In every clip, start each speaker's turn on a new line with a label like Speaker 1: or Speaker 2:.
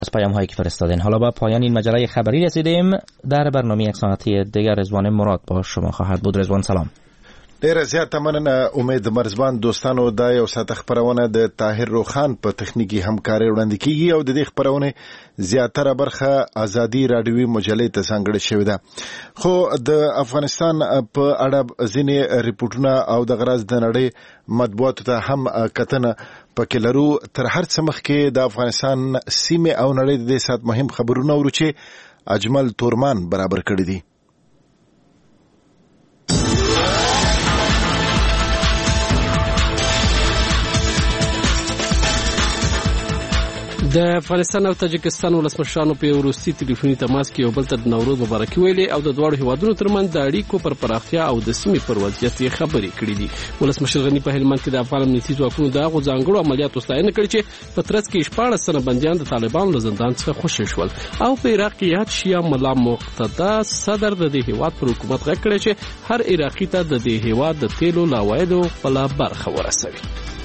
Speaker 1: از پیام هایی که فرستادین. حالا با پایان این مجله خبری رسیدیم. در برنامه یک ساعتی دیگر رضوان مراد با شما خواهد بود. رضوان سلام.
Speaker 2: ډیره زیاته مننه. امید مرزبان دوستانو، دا یو ساعت خبرونه د طاهر روخان په تخنیکی همکاري وړاندې کیږي او د دې خبرونه زیاتره برخه ازادي رادیوي مجلې ته څنګه شوې ده. خو د افغانستان په اړه ځینې ریپورتونه او د غرض د نړۍ مطبوعاتو ته هم کتنه پکې لرو. تر هر څه مخکې د افغانستان سیمه او نړۍ د دې سات مهم خبرونه ورو چې اجمل تورمان برابر کړی دي.
Speaker 3: د افغانستان او تاجکستان ولسمشرانو په وروستي ټلیفوني تماس کې یو بل ته د نوروز مبارکي ویلې او د دواړو هیوادونو ترمنځ د اړیکو پر پراختیا او د سیمې پر وضعیت خبرې کړې دي. ولسمشر غني په هلمند کې د افغان امنیتي ځواکونو د هغو ځانګړو عملیاتو ستاینه کړې چې په ترڅ کې 14 تنه بندیان د طالبانو له زندان څخه خوشي شول او په عراق کې یاد شیعه ملا مقتدا صدر د دې هیواد پر حکومت غږ کړی چې هر عراقي ته د دې هیواد د تیلو لاوایدو خپله برخه ورسوي.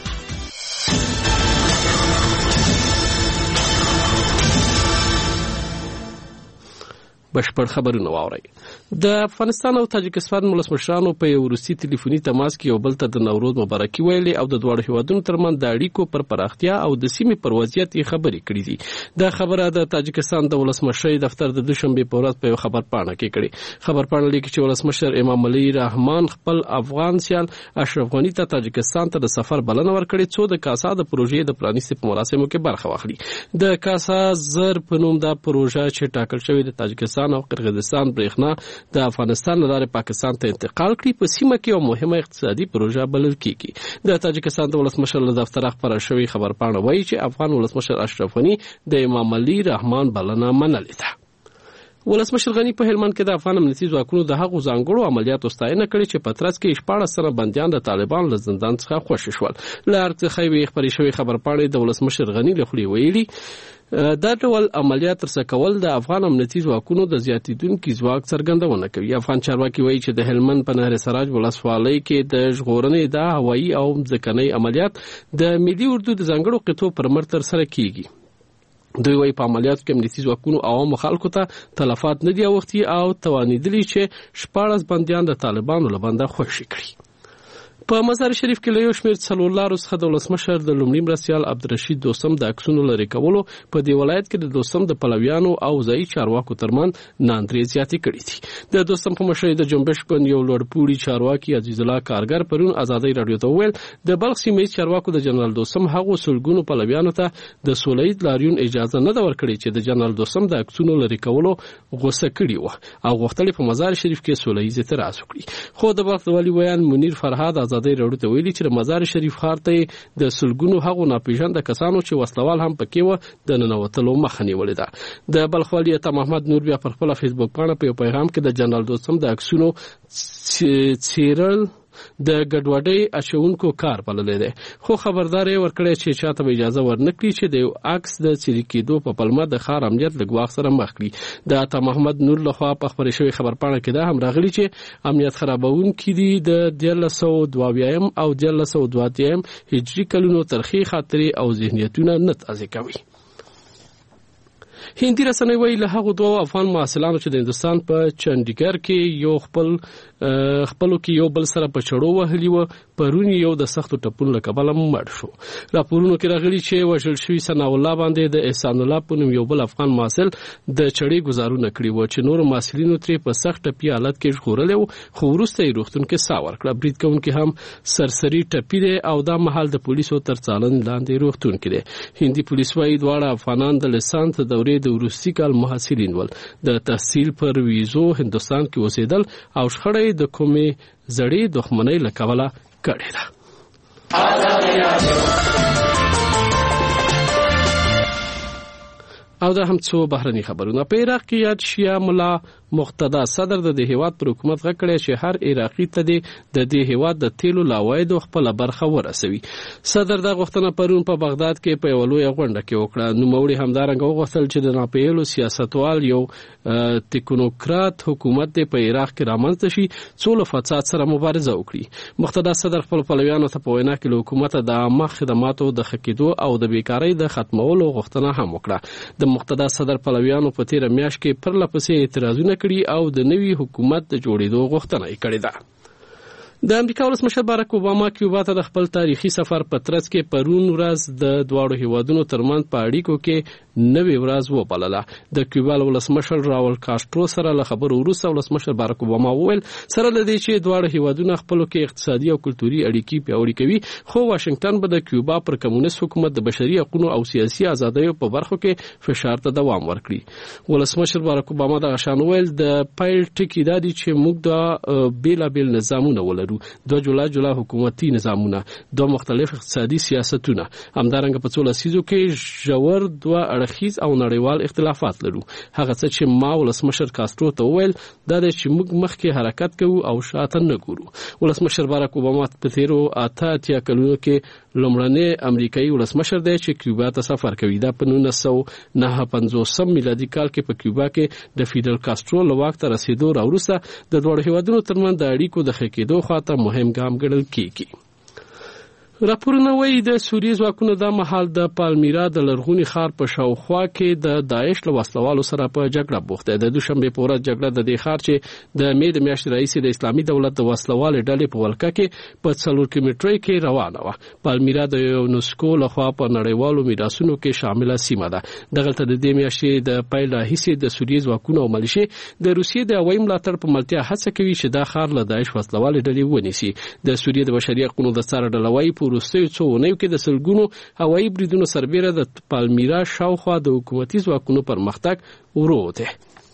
Speaker 3: بشپړ خبرونه واورئ. د افغانستان او تاجکستان ولسمشرانو په یو وروستي ټلیفوني تماس کې یو بل ته د نوروز مبارکي ویلې او د دواړو هیوادونو ترمنځ د اړیکو پر پراختیا او د سیمې پر وضعیت خبرې کړې دي. دا خبره د تاجکستان د ولسمشر دفتر د دوشنبه په ورځ په یو خبرپاڼه کې کړې. خبرپاڼه لیکي چې ولسمشر امام علي رحمان خپل افغان سیال اشرف غني ته تاجکستان ته د سفر بلنه ورکړې څو د کاسا د پروژې د پرانیستي په مراسمو کې برخه واخلي. د کاسا زر په نوم دا پروژه چې ټاکل شوې د تاجکستان او قرغیزستان برېښنا د افغانستان له لارې پاکستان ته انتقال کړي په سیمه کې یو مهمه اقتصادي پروژه بلل کیږي. د تاجکستان د ولسمشر له دفتر خبره شوې خبرپاڼه وایي چې افغان ولسمشر اشرف غني د امام علي رحمان بلنه منلې ده. ولسمشر غني په هلمند کې د افغان امنیتي ځواکونو د هغو ځانګړو عملیاتو ستاینه کړې چې په ترڅ کې 14 تنه بندیان د طالبانو له زندان څخه خوشي شول. له هر څه خبرې خبرې شوې خبرپاڼې د ولسمشر غني له خولې ویلي دا ډول عملیات ترسره کول د افغان امنیتي ځواکونو د زیاتیدونکو ځواک څرګندونه کوي. افغان چارواکي وایي چې د هلمند په نهر سراج ولسوالۍ کې د ژغورنې د هوایي او ځمکني عملیات د ملي اردو د ځانګړو قطعو پر مټ ترسره کیږي. دوی وايي په عملیاتو کې امنیتي ځواکونو عوامو خلکو ته تلفات نه دي اوښتي او توانیدلي چې 14 بندیان د طالبانو له بنده خوشي کړي. په مزار شریف کې له یو شمېر څلورلارو څخه د ولسمشر د لومړي مرستیال عبدالرشید دوستم د عکسونو لرې کولو په دې ولایت کې د دوستم د پلویانو او ځایي چارواکو ترمنځ ناندرې زیاتې کړې دي. د دوستم په مشرۍ د جنبش ګوند یو لوړپوړي چارواکي عزیز الله کارګر پرون ازادۍ راډیو ته وویل د بلخ سیمه ییز چارواکو د جنرال دوستم هغو سلګونو پلویانو ته د سوله ییز لاریون اجازه نه ده ورکړې چې د جنرال دوستم د عکسونو لرې کولو غوسه کړي وه او غوښتل په مزار شریف کې سوله ییز اعتراض وکړي. خو د بلخ د والي ویان منیر فرهاد ازادۍ راډیو ته ویلي چې مزار شریف ښار ته د سلګونو هغو ناپېژانده کسانو چې وسلوال هم پکې وه د ننوتلو مخه نیولې ده. د بلخ والي عطا محمد نور بیا پر خپله فیسبوک پاڼه په یو پیغام کې د جنرال دوستم د عکسونو څیرل د ګډوډۍ اچونکو کار بللی دی، خو خبرداری ورکړی چې چاته به اجازه ورنکړي چې د یو عکس د څیرې کېدو په پلمه د ښار امنیت له ګواښ سره مخ کړي. د عطا محمد نور لخوا په خپرې شوې خبرپاڼه کې دا هم راغلي چې امنیت خرابونکي دي د 1922 او 1932 هجري کلونو ترخی خاطرې او ذهنیتونه نه تازه کوي. هندي رسنۍ وایي له هغو دوه افغان محصلانو چې د هندوستان په چنډیګر کې یو خپلو کې یو بل سره په چړو وهلي وه پرون یو د سختو ټپونو له کبله مړ شو. راپورونو کې راغلي چې وژل شوي ثناء الله باندې د احسان الله په نوم یو بل افغان محصل د چړې ګزارونه کړي وو چې نورو محصلینو ترې په سخت ټپي حالت کې ژغورلی وو، خو وروسته یې روغتون کې ساه ورکړه. برید کوونکی هم سرسري ټپي دی او دا مهال د پولیسو تر څارنې لاندې روغتون کې دی. هندي پولیس وایي دواړه افغانان د لیسانس دورې د وروستي کال محصلین ول، د تحصیل پر ویزو هندوستان کې اوسېدل او شخړه د کومې زړې دښمنۍ له کبله کړې ده. او دا هم څو بهرني خبرونه. په عراق کې یاد شیعه ملا مقتدا صدر د هیواد پر حکومت غږ کړی چې هر عراقي ته د دې هیواد د تیلو لاوایدو خپله برخه ورسوي. صدر دا غوښتنه پرون په بغداد کې په یوه لویه غونډه کې وکړه. نوموړي همدارنګه وغوښتل چې د ناپېیلو سیاستوال یو تکنوکرات حکومت دی په عراق کې رامنځته شي څو له فساد سره مبارزه وکړي. مقتدا صدر خپل پلویانو ته په وینا کې له حکومته د عامه خدماتو د ښه کېدو او د بیکارۍ د ختمولو غوښتنه هم وکړه. د د مقتدا صدر پلویانو په تیر میاشت کې پرلپسې اعتراضونه کړي او د نوي حکومت د جوړېدو غوښتنه یې کړې ده. د امریکا ولسمشر باراک اوباما کیوبا ته د خپل تاریخي سفر په ترڅ کې پرون ورځ د دواړو هیوادونو ترمنځ په اړیکو کې نوې ورځ وبلله. د کیوبا ولسمشر راول کاسترو سره له خبرو وروسته ولسمشر باراک اوباما وویل سره له دې چې دواړو هیوادونو خپلو کې اقتصادي او کلتوري اړیکې پیاوړې کوي، خو واشنگټن به د کیوبا پر کمونیست حکومت د بشري حقوقو او سیاسي ازادیو په برخو کې فشار ته دوام ورکړي. ولسمشر باراک اوباما د غشان ویل د پایل ټکی دا دي چې موږ د بیلابیل نظامونه ولرو، دو جلا حکومتي نظامونه، دو مختلف اقتصادي سیاستونه، همدارنګه په څو لسیزو کې ژور دوه اړخیز او نړیوال اختلافات لرو. هغه څه چې ما ولسمشر کاسترو ته وویل دا دی چې موږ مخکې حرکت کوو او شاته نه ګورو. ولسمشر باراک اوباما په تیرو 88 کلونو کې لومړنی امریکایي ولسمشر دی چې کیوبا ته سفر کوي. دا په 1959 میلادي کال کې په کیوبا کې د فیدل کاسترو له واک ته رسیدو راوروسته د دوه هیوادونو ترمنځ د اړیکو د ښه کېدو خواته مهم ګام ګڼل کیږي. راپورونه وایي د سوریې ځواکونو د مهال د پالمیرا د لرغوني ښار په شاوخوا کې د داعش له وسلوالو سره په جګړه بوخت دی. د دوشنبه په ورځ جګړه د دې ښار چې د مې د میاشتې رئیس د اسلامي دولت د وسلوال ډلې په ولکه کې په 4 کیلومترۍ کې روانه و. پالمیرا د یونسکو لخوا په نړیوالو میراثونو کې شامله سیمه ده. دغلته د دې میاشتې د پیل راهیسې د سوریې ځواکونو او ملیشې د روسیې د هوایي ملاتړ په ملتیا هڅه کوي چې دا ښار له داعش وسلوال ډلې ونیسي. د سوریې د بشري حقوقو د څار ډلوي وروستیو څو اونیو کې د سلګونو هوایي بریدونو سربیره د پالمیرا شاوخوا د حکومتي ځواکونو پرمختګ ورو دی.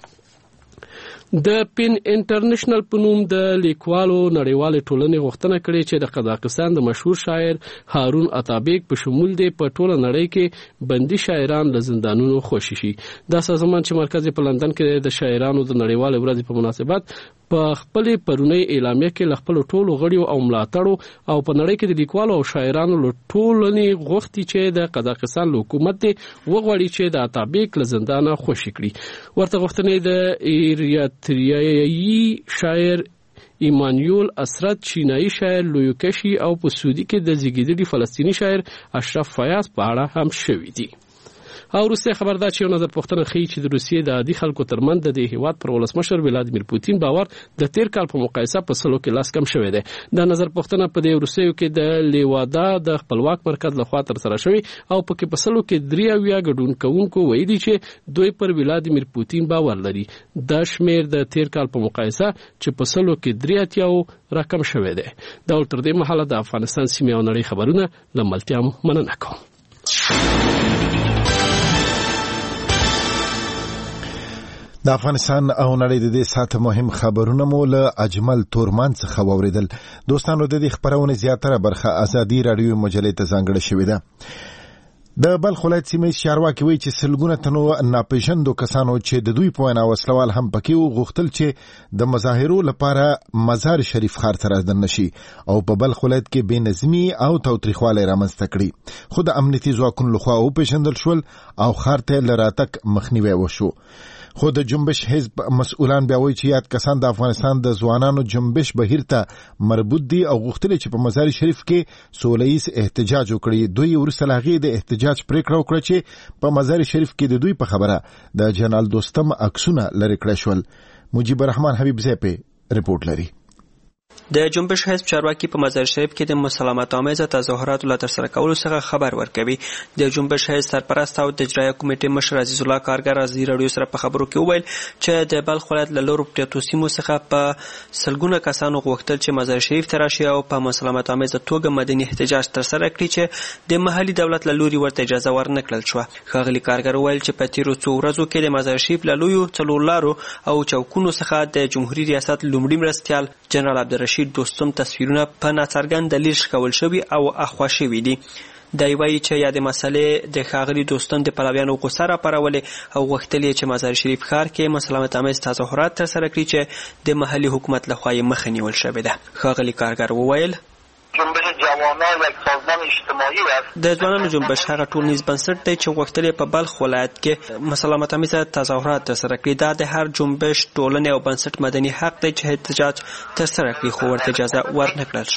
Speaker 3: د پین انټرنیشنل په نوم د لیکوالو نړیوالې ټولنې غوښتنه کړې چې د قزاقستان د مشهور شاعر هارون اتابیک په شمول دی په ټوله نړۍ کې بندي شاعران له زندانونو خوشي شي. دا سازمان چې مرکز په لندن کې د شاعرانو د نړیوالې ورځې په مناسبت په خپل پرونی اعلامیه کې ل خپل ټولو غړیو او ملاتړو او په نړۍ کې د لیکوالو او شاعرانو له ټولنې غوښتي چې د قزاقستان حکومت دی وغواړي چې د اتابیک له زندانه خوشي کړي. ورته غوښتنې د ایریتریایي شاعر ایمانویل اسرت، چینایي شاعر لویوکشي او په سعودي کې د زیږیدلي فلسطینی شاعر اشرف فیاض په اړه هم شوي دي. او روسیه خبردار چې یو نظر پوښتنه ښیي چې د روسیې د عادي خلکو ترمنځ د دې هیواد پر ولسمشر ولادیمیر پوتین باور د تیر کال په مقایسه په سلو کې لاس کم شوی دی. دا نظر پوښتنه په دې روسیې کې د لیوادا د خپلواک مرکز لخوا ترسره شوی او پکې په سلو کې 93 ګډون کوونکو ویلي چې دوی پر ولادیمیر پوتین باور لري. دا شمیر د تیر کال په مقایسه چې په سلو کې 83 رقم شوی دی. دا تر دې مهاله د افغانستان سیمې او نړۍ خبرونه لملتیا مننه کوم.
Speaker 2: د افغانستان او نړۍ د دې ساعت مهم خبرونه مو له اجمل تورمان څخه واوریدل. دوستانو د دې خبرونه زیاتره برخه ازادي رادیو مجلې ته ځانګړې شوې ده. د بلخ ولایت سیمې چارواکي وایي چې سلګونه تنو ناپېژندو کسانو چې د دوی په وینا وسلوال هم پکې غوښتل چې د مظاهرو لپاره مزار شریف ښار ته راځن نشي او په بلخ ولایت کې بې نظمي او تاوتریخوالی رامنځته کړي. خو د امنیتي ځواکونو لخوا وپېژندل شول او ښار ته له راتګ مخنیوی وشو. خو د جنبش حزب مسؤلان بیا وایي چې یاد کسان د افغانستان د ځوانانو جنبش بهیر ته مربوط دي او غوښتل چې په مزار شریف کې سولهییز احتجاج وکړي. دوی وروسته له هغې د احتجاج پریکړه وکړه چې په مزار شریف کې د دوی په خبره د جنرال دوستم عکسونه لرې کړای شول. مجيب الرحمن حبیب زیپی رپورټ لري.
Speaker 4: د جنبش حزب چارواکي په مزار شریف کې د مسالمت آمیزه تظاهراتو له ترسره کولو څخه خبر ورکوي. د جنبش حزب سرپرست او د اجرایه کمیټې مشر عزیز الله کارګر ازادي رادیو سره په خبرو کې وویل چې د بلخ ولایت له لورو پټو سیمو څخه په سلګونه کسانو غوښتل چې مزار شریف ته راشي او په مسالمت آمیزه توګه مدني احتجاج ترسره کړي چې د محلي دولت له لوري ورته اجازه ورنکړل شوه. ښاغلي کارګر وویل چې په تیرو څو ورځو کې د مزار شریف له لویو څلور لارو او چوکونو څخه د جمهوریت ریاست لومړي مرستیال جنرال عبدالرشید دوستم تصویرونه په ناڅرګند دلیل ښکول شوي او اخوا شوي دي. دی وایي چې یادې مسلې د ښاغلي دوستم د پلویانو غوسه راپارولې او غوښتل یې چې مزار شریف ښار کې مسالمت آمیز تظاهرات ترسره کړي چې د محلي حکومت لخوا یې مخه نیول شوې ده. ښاغلي کارګر وویل
Speaker 5: جنبش جوانان یک سازمان اجتماعی است.
Speaker 4: د ځوانانو جنبش هغه ټولنیز بنسټ دی چې غوښتل یې په بلخ ولایت کې مسالمت آمیز تظاهرات ترسره کړي. دا د هر جنبش ټولنې او بنسټ مدني حق دی چې احتجاج ترسره کړي، خو ورته اجازه ورنکړل شوه.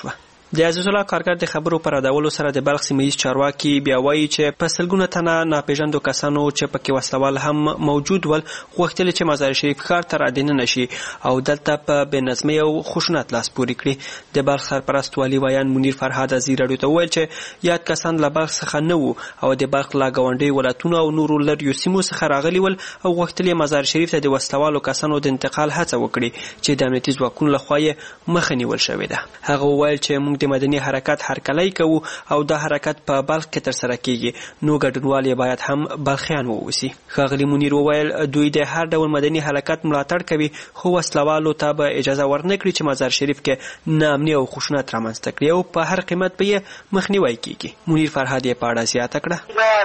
Speaker 4: د عزیز الله کارګر د خبرو پر ادولو سره د بلخ سیمه ییز چارواکي بیا وایي چې په سلګونه تنه ناپېژاندو کسانو چې پکې وسلوال هم موجود ول غوښتل چې مزار شریف ښار ته رادننه نشي او دلته په بې نظمۍ او خشونت لاس پورې کړي. د بلخ سرپرست والي ویان منیر فرهاد ازیر راډیو ته وویل چې یاد کسان له بلخ څخه نه وو او د بلخ له ګاونډي ولایتونو او نورو لرې سیمو څخه راغلي ول او غوښتل یې مزار شریف ته د وسلوالو کسانو د انتقال هڅه وکړي چې د امنیتي ځواکونو لخوا یې مخه نیول شوې ده. هغه وویل چې موږ د مدني حرکت هرکلی کوو او دا حرکت په بلخ کې ترسره کیږي نو ګډونوال یې باید هم بلخیان واوسي. ښاغلي منیر وویل دوی د هر ډول مدني حرکت ملاتړ کوي خو وسلوالو ته به اجازه ورنکړي چې مزار شریف کې ناامني او خشونت رامنځته کړي او په هر قیمت به یې مخنیوی کیږي. منیر فرهاد یې په اړه زیاته کړه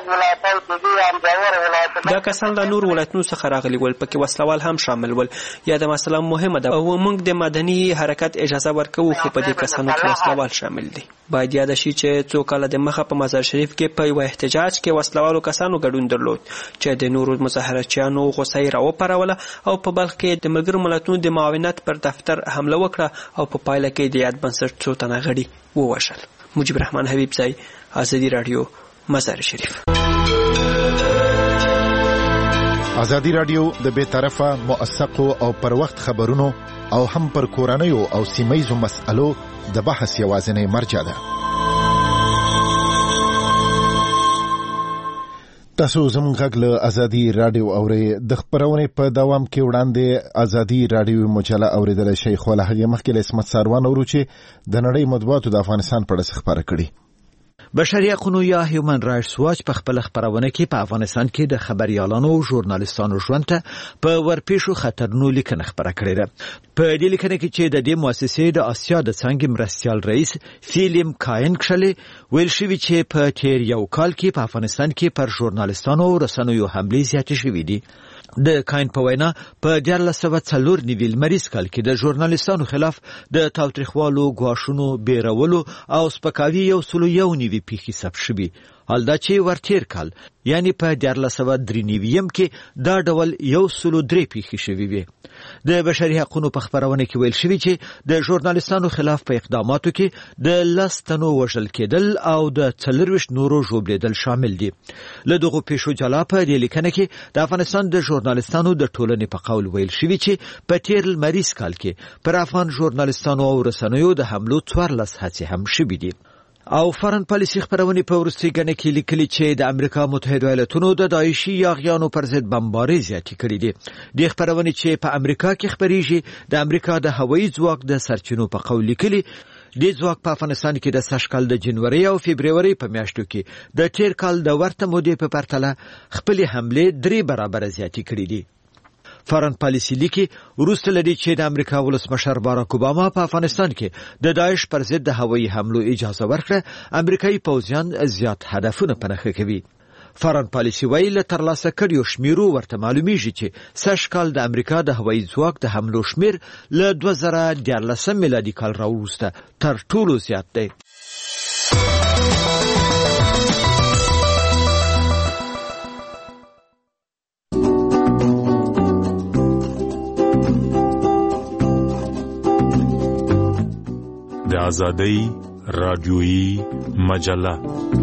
Speaker 4: دا کسان له نورو ولایتونو څخه راغلي ول پکې وسلوال هم شامل ول. یا د مسله مهمه ده او موږ د مدني حرکت اجازه ورکوو خو په دې کسانو کې وسلوال شامل دي. باید یاد شي چې څو کاله د مخه په مزار شریف کې په یو احتجاج کې وسلوالو کسانو ګډون درلود چې د نورو مظاهرچیانو غوسه یې راوپاروله او په بلخ کې د ملګرو ملتونو د معاونت پر دفتر حمله وکړه او په پایله کې د یاد بنسټ څو تنه غړي ووژل. مجيب الرحمن حبیب ځای ازادي رادیو مزار شریف.
Speaker 2: ازادي رادیو د بے طرفه موثقو او پر وخت خبرونو او هم پر کورنیو او سیمایزو مسألو د بحث یوازینی مرجع ده. تاسو زموږ غږ له ازادي رادیو اورئ. د خبرونې په دوام کې وړاندې ازادي رادیو مجله اوریدل شي خو له هغې مخکې له اسمت ساروان اورو چې د نړۍ مطبوعاتو د افغانستان په اړه خبره کړي.
Speaker 6: بشري حقوقو یا هیومن رایټس واچ په خپل خبرونه کې په افغانستان کې د خبريالانو او ژورنالیستانو ژوند ته په ورپېښو خطرونو لیکنه خبره کړې ده. په دې لیکنه کې چې د دې مؤسسې د آسیا د څنګه مرستيال رئیس فیلم کاین کښلي ویل شوی چې په تیر یو کال کې په افغانستان کې پر ژورنالیستانو او رسنیو حملې زیاتې شوې دي. د کاین په وینا په 1494 لمریز کال کې د ژورنالیستانو خلاف د تاوتریخوالو غواښونو بیرولو او سپکاوي یو سلو یو نیوي پیښې ثبت شوي. حال دا چې ورتیر کال یعنی په 1493 کې دا ډول یو سلو درې پیښې شوي وي. د بشري حقوقو په خبرونه کې ویل شوی چې د ژورنالیستانو خلاف په اقداماتو کې د 10 تنو وژل کېدل او د 24 نورو ژوبلیدل شامل دي. له دغه پیښو جلا په دې لیکنه کې د افغانستان د ژورنالیستانو د ټولنې په قول ویل شوی چې په تیر لمریز کال کې پر افغان ژورنالیستانو او رسنیو د حملو 14 هڅې هم شوي دي. او فارن پالیسي خبرونه په ورستي غنه کې لیکلي چې د امریکا متحده ایالاتونو د داعشي یاغیانو پر ضد بمبارۍ زیاتې کړې دي. د خبرونه چې په امریکا کې خبريږي د امریکا د هوایي ځواک د سرچینو په قول لیکلي د ځواک په افغانستان کې د سشکال د جنوري او فبرवरी په میاشتو کې د تیر کال د ورته مودې په پرتله خپل حمله 3 برابر زیاتې کړې دي. فارن پالیسي لیکي وروسته لدی چې د امریکا ولسمشر باراک اوباما په افغانستان کې د داعش پر ضد د هوایي حملو اجازه ورکړه امریکایي پوځیان زیات هدفونه پنهخه کوي. فارن پالیسي ویل ترلاسه کړیو شمیرو ورته معلومیږي چې سشکال د امریکا د هوایي ځواک د حملو شمیر له 2014 میلادي کال راوروسته تر ټولو زیات دی.
Speaker 7: د آزادۍ رادیویی مجله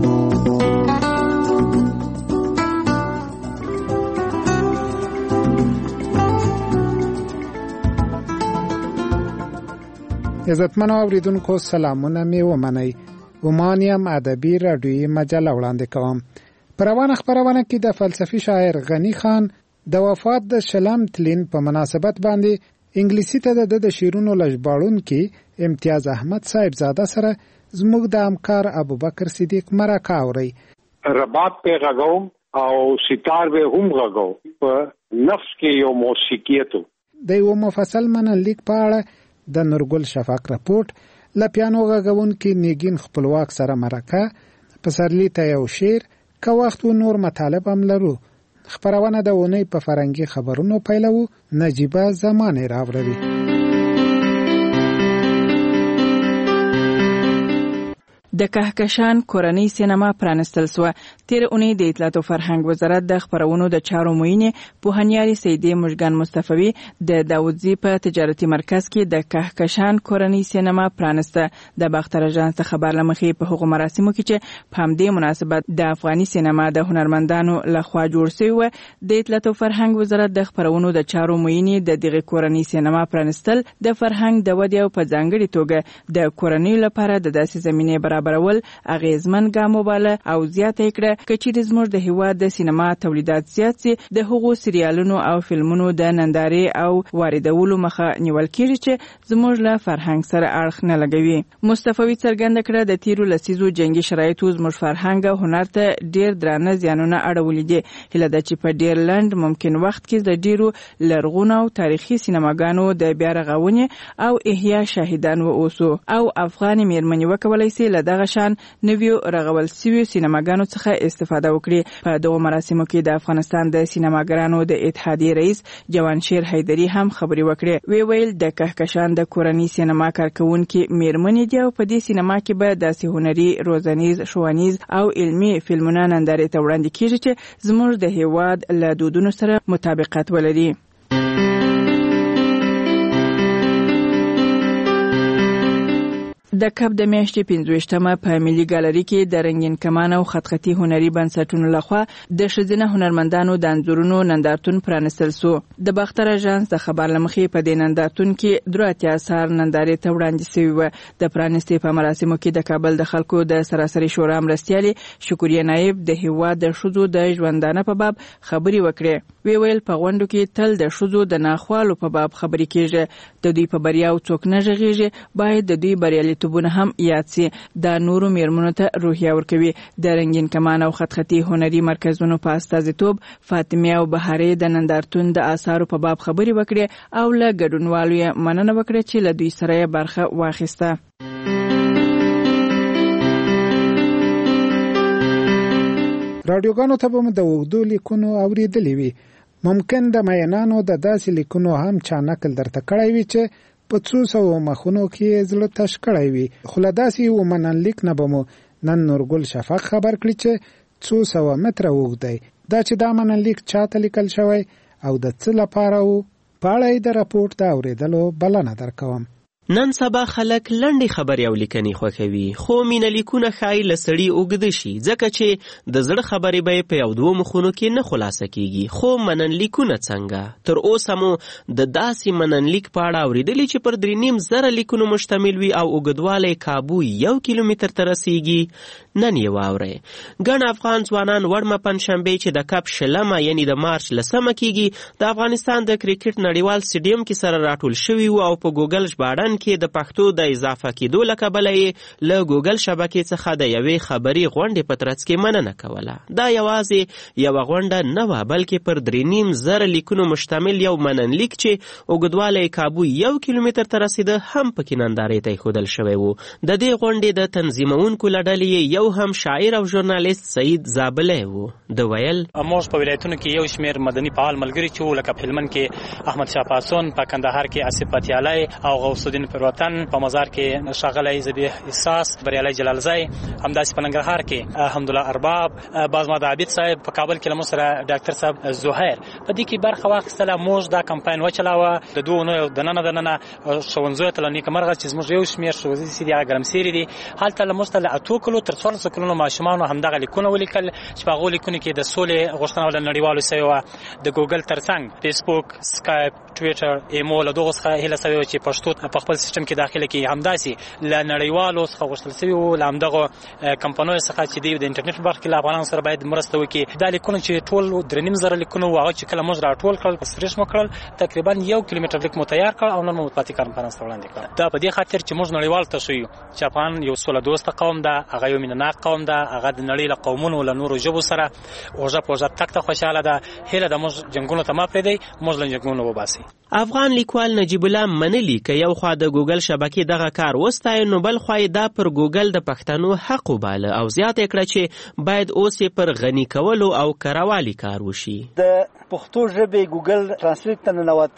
Speaker 8: عزتمنو اوریدونکو سلامونه می ومنئ. ومانیم ادبی رادیویی مجله وړاندې کوم. پر روانه خبرونه کې د فلسفي شاعر غنی خان د وفات د شلم تلین په مناسبت باندې انګلیسي ته د شیرونو لژباړون کې امتیاز احمد صاحب زاده سره زموږ د همکار ابوبکر صدیق مرکه اوري.
Speaker 9: رباب په غاغو او ستار به هم غاغو په نفس کې یو موسیقیتو
Speaker 8: د یو مفصل منلیک په اړه د نورګل شفاق راپورټ لپیانو غاغون کې نیګین خپلواک سره مرکه پسرلی ته یو شعر که وخت نور مطالب هم لرو. خبرونه د ونی په فرنګي خبرونو پیلو نجيبه زمانه راوړي.
Speaker 10: د کهکشان کورنۍ سینما پرانستل سو. تیر اونۍ د اطلاعات او فرهنګ وزارت د خبرونو د چارو معین پوهنیاري سیدی مشګان مصطفی د داوودزی په تجارتي مرکز کې د کهکشان کورنۍ سینما پرانسته. د باختر اژانس خبر لمخې په هغو مراسمو کې چې په همدې مناسبت د افغاني سینما د هنرمندانو لخوا جوړ شوی و. د اطلاعات او فرهنګ وزارت د خبرونو د چارو معین د دغه کورنۍ سینما پرانستل د فرهنګ د ودې او په ځانګړي توګه د کورنۍ لپاره د داسې زمینه برابرول اغیزمن ګام وباله او زیاته کړه چې زموږ د هیواد د سینما تولیدات زیات سي، د هغو سریالونو او فلمونو د نندارې او واردولو مخه نیول کیږي چې زموږ له فرهنګ سره اړخ نه لګوي. مصطفی څرګنده کړه د تیرو لسیزو جنگي شرایطو زموږ فرهنګ او هنر ته ډیر درانه زیانونه اړولي دي. هله ده چې په ډیر لنډ ممکن وخت کې د ډیرو لرغونو او تاریخي سینماګانو د بیا رغونې او احیا شاهدان و اوسو او افغان میرمنې وکولای شي له دغه شان نویو رغول سوي سینماګانو څخه استفاده وکړي. په دغه مراسمو کې د افغانستان د سینماګرانو د اتحادیې رئیس جوانشیر حیدری هم خبري وکړي. وی ویل د کهکشان د کورنۍ سینما کارکونکو میرمنې دی او په دې سینما کې به د هنري، روزنیز، ښوونیز او علمي فلمونه نندارې ته وړاندې کیږي چې زموږ د هیواد له دودونو سره مطابقت ولري. د کب د میاشتې 25مه په ملي ګالري کې د رنگین کمان او خطخطي هنري بنسټونو لخوا د ښځینه هنرمندانو د انځورونو نندارتون پرانستل سو. د باختر اژانس د خبر لمخې په دې نندارتون کې 3 اثار نندارې ته وړاندې شوي و. د پرانستې په مراسمو کې د کابل د خلکو د سراسري شورا مرستیالي شکریه نایب د هیواد د ښځو د ژوندانه په باب خبري وکړې. وی ویل په غونډو کې تل د ښځو د ناخوالو په باب خبري کیږي. د دوی په بریاو څوک نه غږیږي، باید د دوی بریالیتوبونه هم یاد سي. د نورو میرمنو ته روحیه ورکوي. د رنگین کمان او خطخطي هنري مرکزونو په استازیتوب فاطمه او بهاري د نندارتون د آثارو په باب خبري وکړي او له ګډونوالو یې مننه وکړه چې له دوی سره برخه واخیسته.
Speaker 8: رادیوګانو ته به د وګدو لیکونو اوریدلې وي. ممکن د مینانو د داسې لیکونو هم چا نقل درته کړی وي چې په 300 مخونو کې زړه تش کړی وي. خو له داسې یو منن لیک نه به مو نن نورګل شفق خبر کړي چې 200 متره اوږد دی. دا چې دا منن لیک چاته لیکل شوی او د څه لپاره و، په اړه یې د راپورټ د اوریدلو بلنه درکوم.
Speaker 11: نن سبا خلک لنډې خبرې او لیکنې خوښوي، خو مینه لیکونه ښایي له سړي اوږده شي ځکه چې د زړه خبرې به یې په 1-2 مخونو کې نه خلاصه کیږي. خو منن لیکونه څنګه؟ تر اوسه مو د داسې منن لیک په اړه اورېدلي چې پر 3,500 لیکونو مشتمل وي او اوږدوالی کابو 1 کیلومتر ته رسیږي؟ نن یې واورئ. ګڼ افغان ځوانان وړمه پنجشنبې چې د کپ شلمه یعنی د مارچ 10 کېږي د افغانستان د کرکټ نړیوال سټیډیم کې سره راټول شوي وو او په ګوګل ژباړن کې د پښتو د اضافه کېدو له کبله یې له ګوګل شبکې څخه د یوې خبري غونډې په ترڅ کې مننه کوله. دا یوازې یوه غونډه نه وه بلکې پر 3,500 لیکونو مشتمل یو منن لیک چې اوږدوالی کابو 1 کیلومتر ته رسیده هم پکې نندارې ته ایښودل شوی و. د دې غونډې د تنظیمونکو له ډلې یو هم شاعر او ژورنالیست سعید زابلی و. د ویل
Speaker 12: موږ په ولایتونو کې یو شمېر مدني فعال ملګري چې لکه په هلمند کې احمد شاه پاسون، په کندهار کې اسف پتیالی او غوث الدین پیروتن، په مزار کې ښاغلی ذبیح احساس، بریالی جلالزی، همداسې په ننګرهار کې حمدالله ارباب، بازماد عابد صاحب، په کابل کې له موږ سره ډاکټر صاحب زهیر په دې کې برخه واخیستله. موږ دا کمپاین وچلاوه د 2 اونیو دننه ښوونځیو ته له نیکمرغه چې زموږ یو شمېر ښوونځي دي هغه ګرمسېرې دي، هلته له موږ ته له 8 کلو تر 14 کلونو ماشومانو همدغه لیکونه ولیکل چې په هغو لیکونو کې د سولې غوښتنه له نړیوالو سوې وه. د ګوګل ترڅنګ فیسبوک، سکایپ، ټویټر، ایمو له دغو څخه هیله سوې وه چې پښتو په خپل سیسټم کې داخله کړي. همداسې له نړیوالو څخه غوښتل سوي وو له همدغو کمپنیو څخه چې دوی د انټرنیټ په برخه کې له افغانانو سره باید مرسته وکړي. دا لیکونه چې ټول 3,500 لیکونه وو هغه چې کله موږ راټول کړل سریش مو کړل تقریبا 1 کیلومتر لیک مو تیار کړ او نن مو مطبوعاتي کانفرنس ته وړاندې کړ. دا په دې خاطر چې موږ نړیوال ته ښیو چې افغان یو سوله دوسته قوم ده، هغه یو مینهناک قوم ده، هغه د نړۍ له قومونو له نورو ژبو سره اوږه په اوږه تک ته خوشحاله ده. هیله ده موږ جنګونو ته ما پرېږدئ، موږ له جنګونو وباسئ.
Speaker 11: افغان لیکوال نجیب الله منلي که یو خوا د ګوګل شبکې دغه کار وستایي نو بل خوا یې دا پر ګوګل د پښتنو حق وباله او زیاته کړه چې باید اوس یې پر غني کولو او کروالي کار وشي.
Speaker 13: د پښتو ژبې ګوګل ترانسلیټ ته ننوتل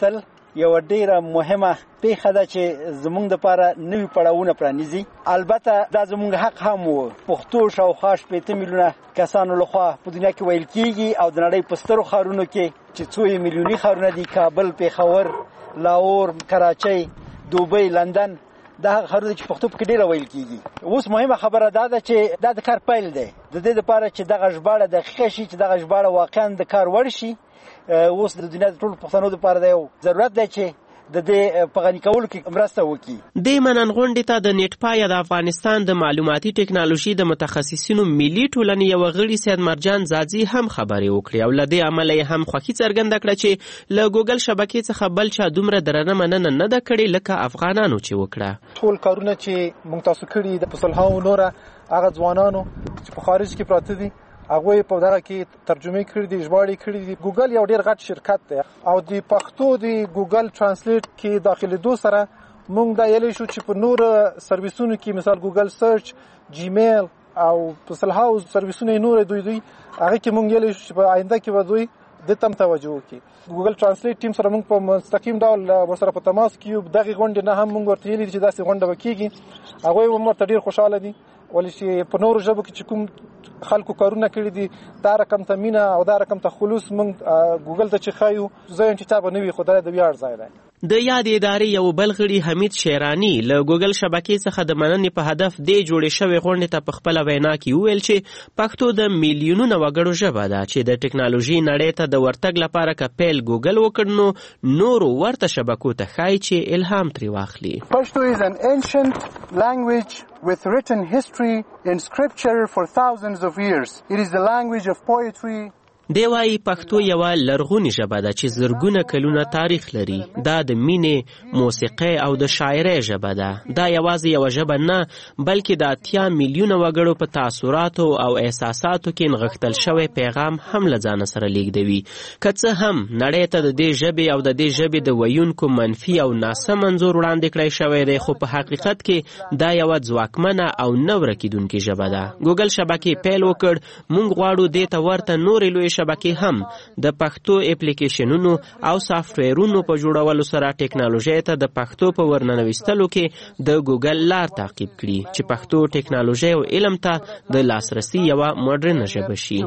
Speaker 13: یو ډیره مهمه پیښه ده چې زمونږ لپاره نوي پړاوونه پرانیزي. البته دا زمونږ حق هم وو. پښتو شاوخوا 8 میلیونه کسانو لخوا په دنیا کې ویل کیږي او د نړۍ په سترو ښارونو کې چې څو میلیوني ښارونه دي، کابل، پیښور، لاهور، کراچۍ، دوبۍ، لندن، دا ښارونه چې پښتو پکې ډیره ویل کیږي. اوس مهمه خبره دا ده چې دا د کار پیل دی. د دې لپاره چې دغه ژباړه دقیقه شي، چې دغه ژباړه واقعا د کار وړ شي، اوس د دنیا د ټولو پښتنو لپاره دا یو ضرورت دی چې د دې په غني کولو کې مرسته وکړي.
Speaker 11: د منن غونډې ته د نېټپای د افغانستان د معلوماتي ټکنالوژي د متخصصینو ملي ټولنې یو غړي سید مرجان زاځي هم خبرې وکړې او لدې عمل یې هم خوښي څرګنده کړه چې له ګوګل شبکې څخه بل چا دومره درنه مننه نه ده کړې لکه افغانانو چې وکړه.
Speaker 14: ټول کارونه چې موږ تاسو کړي د پسلهاو نوره هغه ځوانانو چې په خارج کې پراته دي هغه په دغه کې ترجمه کړې دي، ژباړې کړې دي. ګوګل یو ډیر غټ شرکت دی او د پښتو د ګوګل ترانسلیټ کې داخلي دو سره موږ دا یلی شو چې په نور سرویسونو کې مثال ګوګل سرچ، جیمیل او پسلهاو سرویسونه نور دوی هغه کې موږ یلی شو چې په آینده کې به دوی د تم توجه وکړي. ګوګل ترانسلیټ ټیم سره موږ په مستقیم ډول ورسره په تماس کې دغه غونډه نه هم موږ ورته ویلي چې داسې غونډه وکړي. هغه هم ورته ډیر خوشاله دي ولې چې په نورو ژبو کې چې کوم خلکو کارونه کړی دي دا رقم ته مینه او دا رقم ته خلوص موږ ګوګل ته چې خایو زه چې تا به نوي خو دا د ویاړ ځای دی.
Speaker 11: د یاد ادارې یو بل غړي حمید شیرانی له ګوګل شبکې څخه د مننې په هدف د جوړې شوې غونډې ته په خپله وینا کې وویل چې پښتو د میلیونونو وګړو ژبه ده چې د ټکنالوژي نړۍ ته د ورتګ لپاره که پیل ګوګل وکړ نو نورو ورته شبکو ته ښایي چې الهام ترې واخلي.
Speaker 15: Pashto is an ancient language with written history in scripture for thousands of years. It is the language of poetry.
Speaker 11: دی وايي پښتو یوه لرغونې ژبه ده چې زرګونه کلونه تاریخ لري. دا د مینې، موسیقۍ او د شاعرۍ ژبه ده. دا یوازې یوه ژبه نه بلکې د 80 میلیونه وګړو په تاثراتو او احساساتو کې نغښتل شوی پیغام هم له ځانه سره لیږدوي. که څه هم نړۍ ته د دې ژبې او د دې ژبې د ویونکو منفي او ناسم انځور وړاندې کړی شوی دی، خو په حقیقت کې دا یوه ځواکمنه او نه ورکېدونکې ژبه ده. ګوګل شبکې پیل وکړ. موږ غواړو دې ته ورته نورې لویې شبکې هم د پښتو اپلیکیشنونو او سافټویرونو په جوړولو سره ټکنالوژي ته د پښتو په ورننوستلو کې د ګوګل لار تعقیب کړي چې پښتو ټکنالوژي او علم ته د لاسرسي یوه مډرنه ژبه شي.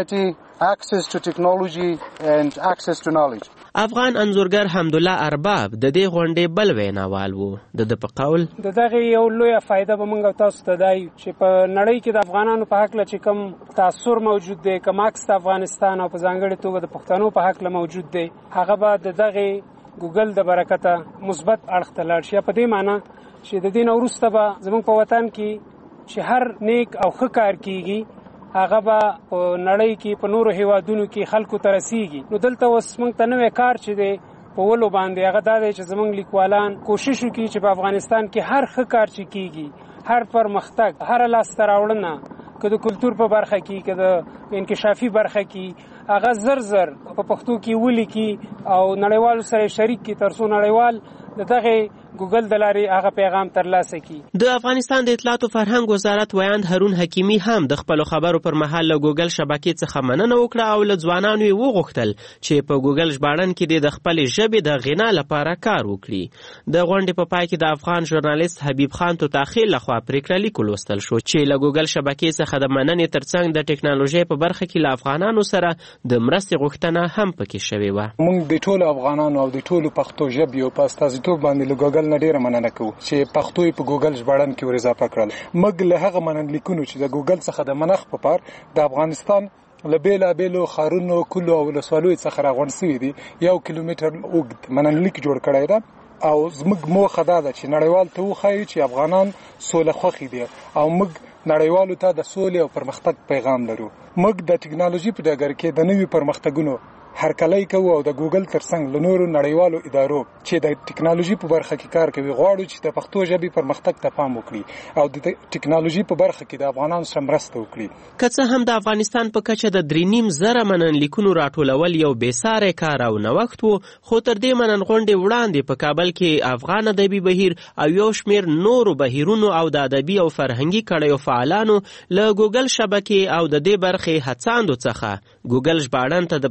Speaker 11: افغان انځورګر حمدالله ارباب د دې غونډې بل ویناوال و. د په قول
Speaker 16: د دغه یو لویه فایده به موږ تاسو ته دی چې په نړۍ کې د افغانانو په حق چې کوم تاثر موجود دی، کوم عکس د افغانستان او په ځانګړې توګه د پښتنو په حق موجود دی، هغه به د دغه ګوګل د برکته مثبت اړخ ته لاړ شي. په دې معنی چې د دې نه وروسته به زموږ په وطن کې چې هر نیک او ښه کار کیږي هغه به په نړۍ کې په نورو هیوادونو کې خلکو ته رسیږي. نو دلته اوس موږ ته نوی کار چې دی په ولو باندې هغه دا دی چې زموږ لیکوالان کوشش وکړي چې په افغانستان کې هر ښه کار چې کیږي، هر پرمختګ، هر لاسته راوړنه، که د کلتور په برخه کې، که د انکشافي برخه کې، هغه زر په پښتو کې ولیکي او نړیوالو سره شریک کړي ترڅو نړیوال د دغه ګوګل د لارې هغه پیغام ترلاسه کړي.
Speaker 11: د افغانستان د اطلاعات او فرهنګ وزارت ویاند هارون حکیمي هم د خپلو خبرو پر مهال له ګوګل شبکې څخه مننه وکړه او له ځوانانو یې وغوښتل چې په ګوګل ژباړن کې د خپلې ژبې د غنا لپاره کار وکړي. د غونډې په پای کې د افغان ژورنالیست حبیب خان توتاخیل لخوا پریکړه لیک ولوستل شو چې له ګوګل شبکې څخه د مننې ترڅنګ د ټکنالوژۍ په برخه کې له افغانانو سره د مرستې غوښتنه هم پکې شوې وه.
Speaker 14: موږ د ټولو افغانانو او د ټولو پښتو ژبې په استازیتوب باندې له ګوګل نه ډیره مننه کوو چې پښتو په ګوګل ژباړن کې ور اضافه کړل. موږ له هغه مننلیکونو چې د ګوګل څخه د منخ په پار د افغانستان له بیلابیلو ښارونو، کلو او ولسوالیو څخه راغونډ شوي دي 1 کیلومتر اوږد مننلیک جوړ کړی ده او زموږ موخه دا ده چې نړیوال ته وښایو چې افغانان سوله خوښي دي او موږ نړیوالو ته د سولې او پرمختګ پیغام لرو. موږ د ټکنالوژي په ډګر کې د نوي پرمختګونو هرکلی کوو او د ګوګل ترڅنګ له نورو نړیوالو ادارو چې د ټکنالوژي په برخه کې کار کوي غواړو چې د پښتو ژبې پرمختګ ته پام وکړي او د ټکنالوژي په برخه کې د افغانانو سره مرسته وکړي.
Speaker 11: که څه هم د افغانستان په کچه د 3.5 مننلیکونو راټولول یو بېساری کار او نوښت و، خو تر دې منن غونډې وړاندې په کابل کې افغان ادبي بهیر او یو شمېر نورو بهیرونو او د ادبي او فرهنګي کړیو فعالانو له ګوګل شبکې او د دې برخې هڅاندو څخه ګوګل ژباړن ته د پښتو د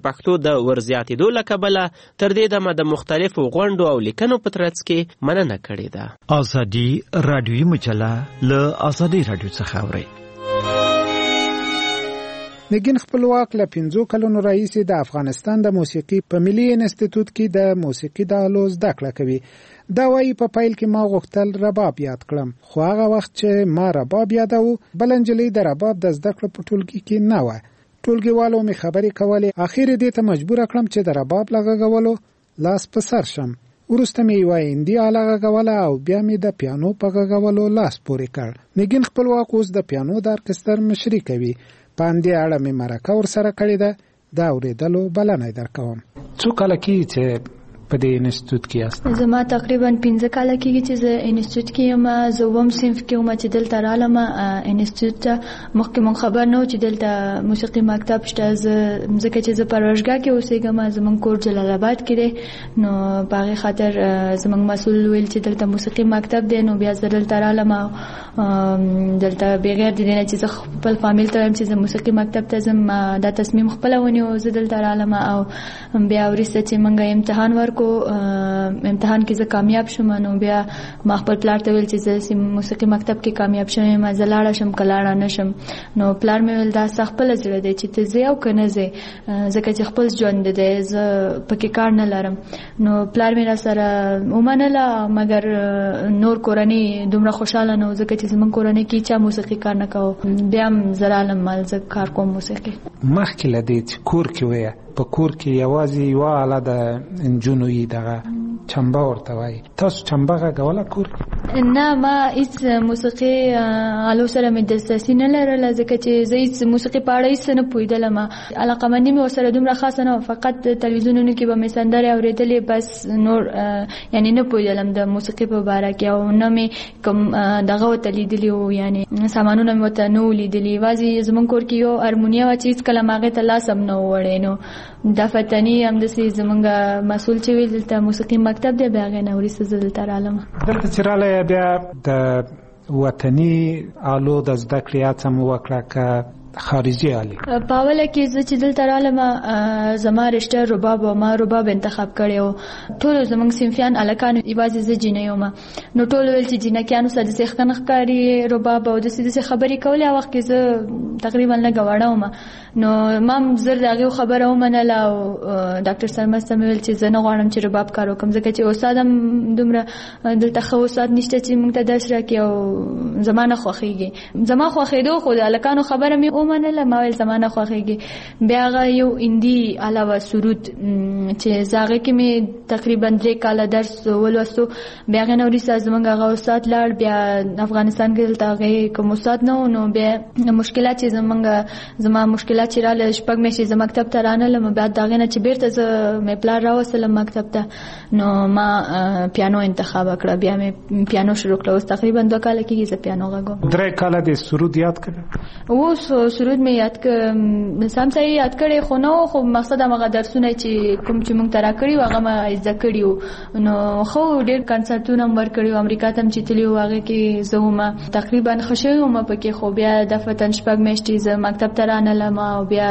Speaker 11: د ورزیاتېدو له کبله تر دې دمه د مختلفو غونډو او لیکنو په ترڅ کې مننه کړې ده.
Speaker 6: ازادي رادیوي مجله له ازادي رادیو څخه اوري.
Speaker 8: نگین خپلواک له 5 کلونو راهیسې د افغانستان د موسیقي په ملي انسټیټیوټ کې د موسیقي د آلو زده کړه کوي. دا وایي په پیل کې ما غوښتل رباب یاد کړم، خو هغه وخت چې ما رباب یادو بل نجلۍ د رباب د زده کړې په ټولګي کې نه وه. ټولګیوالو مې خبرې کولې، اخر دې ته مجبور کړم چې د رباب لغږولو لاس په سر شم. وروسته مې یوه هندي آله غږوله او بیا مې د پیانو په غږولو لاس پورې کړ. نگین خپلواک اوس د پیانو د ارکستر مشري کوي. په همدې اړه مې مرکه ورسره کړې ده، د اورېدلو بلنه یې درکوم.
Speaker 17: څو کاله کېږي چې په دې انسټیټیوټ کې یاست؟
Speaker 18: زما تقریبا 15 کاله کېږي چې زه انسټیټیوټ کې یم. زه اووم صنف کې وم چې دلته رالم انسټیټیوټ ته. مخکې مونږ خبر نه و چې دلته موسیقي مکتب شته. ځکه چې زه پروژګاه کې اوسېږم، زموږ کور جلال آباد کې دی، نو په هغې خاطر زموږ مسؤل ویل چې دلته موسیقي مکتب دی. نو بیا زه دلته رالم او دلته بغیر د دې نه چې زه خپل فامیل ته وایم چې زه موسیقي مکتب ته ځم، دا تصمیم خپله ونیو زه دلته رالم. او بیا وروسته چې مونږ امتحان ورکړو، امتحان کې زه کامیاب شوم، نو بیا ما خپل پلار ته ویل چې زه موسیقي مکتب کې کامیاب شوم یم، زه لاړه شم که لاړه نه شم. نو پلار مې ویل دا ستا خپله زړه دی چې ته ځې او که نه ځې، ځکه چې خپل ژوند دی، زه پکې کار نه لرم. نو پلار مې راسره ومنله، مګر نور کورنۍ دومره خوشحاله نه و، ځکه چې زموږ کورنۍ کې چا موسیقي کار نه کوو. بیا هم زه رالم مال زه کار کوم موسیقي.
Speaker 17: مخکې له دې چې کور کې ویه، په کور کې یوازې یوه آله د نجونو یي، دغه چمبه ورته وایي. تاسو چمبه غږوله کور کې؟
Speaker 18: نه، ما هیڅ موسیقي آلو سره مې دلچسپي نه لرله، ځکه چې زه هیڅ موسیقي په اړه هیڅ نه پوهېدلم. علاقه‌مندي مې ورسره دومره خاصه نه وه، فقط تلویزیونونو کې به مې سندرې اورېدلې، بس نور یعنې نه پوهېدلم د موسیقي په باره کې، او نه مې کوم دغه ورته لیدلي وو، یعنې سامانونه مې ورته نه وو لیدلي. یوازې زموږ کور کې یو هارمونیه وه چې هېڅکله مې هغې ته لاس هم نه و وړی. نو دا فتني همداسې زموږ مسؤل چې ویل دلته موسیقي مکتب دی، بیا هغې نه وروسته زه دلته رالم.
Speaker 17: دلته چې رالی بیا د وطني آلو د زده کړې هڅه مو وکړه که خارجي آلې؟
Speaker 18: په اوله کې زه چې دلته رالم زما رشته رباب و، ما رباب انتخاب کړی و. ټولو زموږ صنفیان هلکان، یوازې زه جینۍ وم. نو ټولو ویل چې جینکیانو سره داسې ښه نه ښکاري رباب، او داسې خبرې کولې. هغه وخت کې زه تقریبا لږه وړه وم، نو ما هم زر د هغې خبره ومنله، او ډاکټر سرمست ته مې ویل چې زه نه غواړم چې رباب کار وکړم، ځکه چې استاد هم دومره دلته ښه استاد نشته چې موږ ته درس راکړي، او زما نه خوښېږي. زما خوښېدو، خو د هلکانو خبره مې ومنله، ما ویل زما نه خوښېږي. بیا هغه یو هندي آله وه سرود، چې زه هغې کې مې تقریبا 3 کاله درس ولوستو. بیا هغې نه وروسته زموږ هغه استاد لاړ، بیا افغانستان کې دلته هغې کوم استاد نه و. نو بیا مشکلات چې زما مشکلات چې راله 6 میاشتې زه مکتب ته رانلم، بیا د هغې نه چې بېرته زه مې پلار راوستلم مکتب ته، نو ما پیانو انتخاب کړه. بیا مې پیانو شروع کړه. اوس تقریبا 2 کاله کېږي زه پیانو غږوم.
Speaker 17: 3 کاله د سرود یاد کړه؟
Speaker 18: اوس سرود مې یاد سم صحیح یاد کړی خو نه و، خو مقصد همغه درسونه چې کوم چې موږ ته راکړي وو هغه مې زده کړي وو. نو خو ډېر کنسرټونه هم ورکړي وو، امریکا ته هم چې تللي وو، هغې کې زه وم تقریبا ښه شوې وم پکې. خو بیا دفعتاً 6 میاشتې زه مکتب ته رانلم، او بیا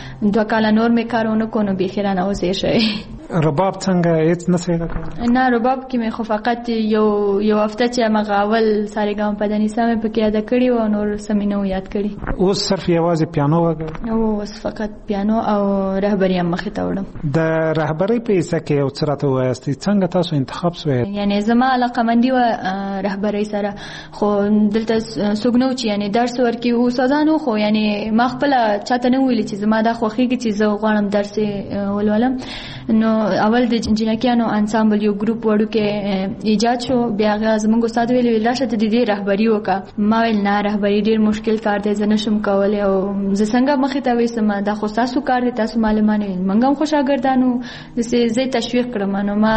Speaker 18: 2 کاله نور مې کار ونه کړو، نو بیخي رانه اوس یې شوی.
Speaker 17: رباب څنګه هیڅ نه سې راکړه؟
Speaker 18: نه، رباب کې مې خو فقط یو هفته چې همغه اول سارېګام پدنیسا مې پکې یاده کړي وو، نور څه مې نه و یاد کړي.
Speaker 17: اوس صرف یوازې پیانو وغږوه؟
Speaker 18: اوس فقط پیانو او رهبري هم مخې ته وړم.
Speaker 17: د رهبرۍ په حصه کې یو څه راته ووایاستئ، څنګه تاسو انتخاب سوی؟
Speaker 18: یعنې زما علاقه‌مندي وه رهبرۍ سره، خو دلته څوک نه و چې یعنې درس ورکړي. استادانو خو یعنې ما خپله چاته نه ویلي چې زما دا خوښېږي چې زه غواړم درس ولولم. نو اول د جنکیانو انسامبل یو ګروپ وړوکی ایجاد شو. بیا هغه زموږ استاد ویل راشه ته د دې رهبري وکړه. ما ویل نه، رهبري ډېر مشکل کار دی، زه نشم کولی، او زه څنګه مخې ته ویسم، دا خو ستاسو کار دی، تاسو معلمان یې، موږ هم خو شاګردانو. داسې زه یې تشویق کړم. نو ما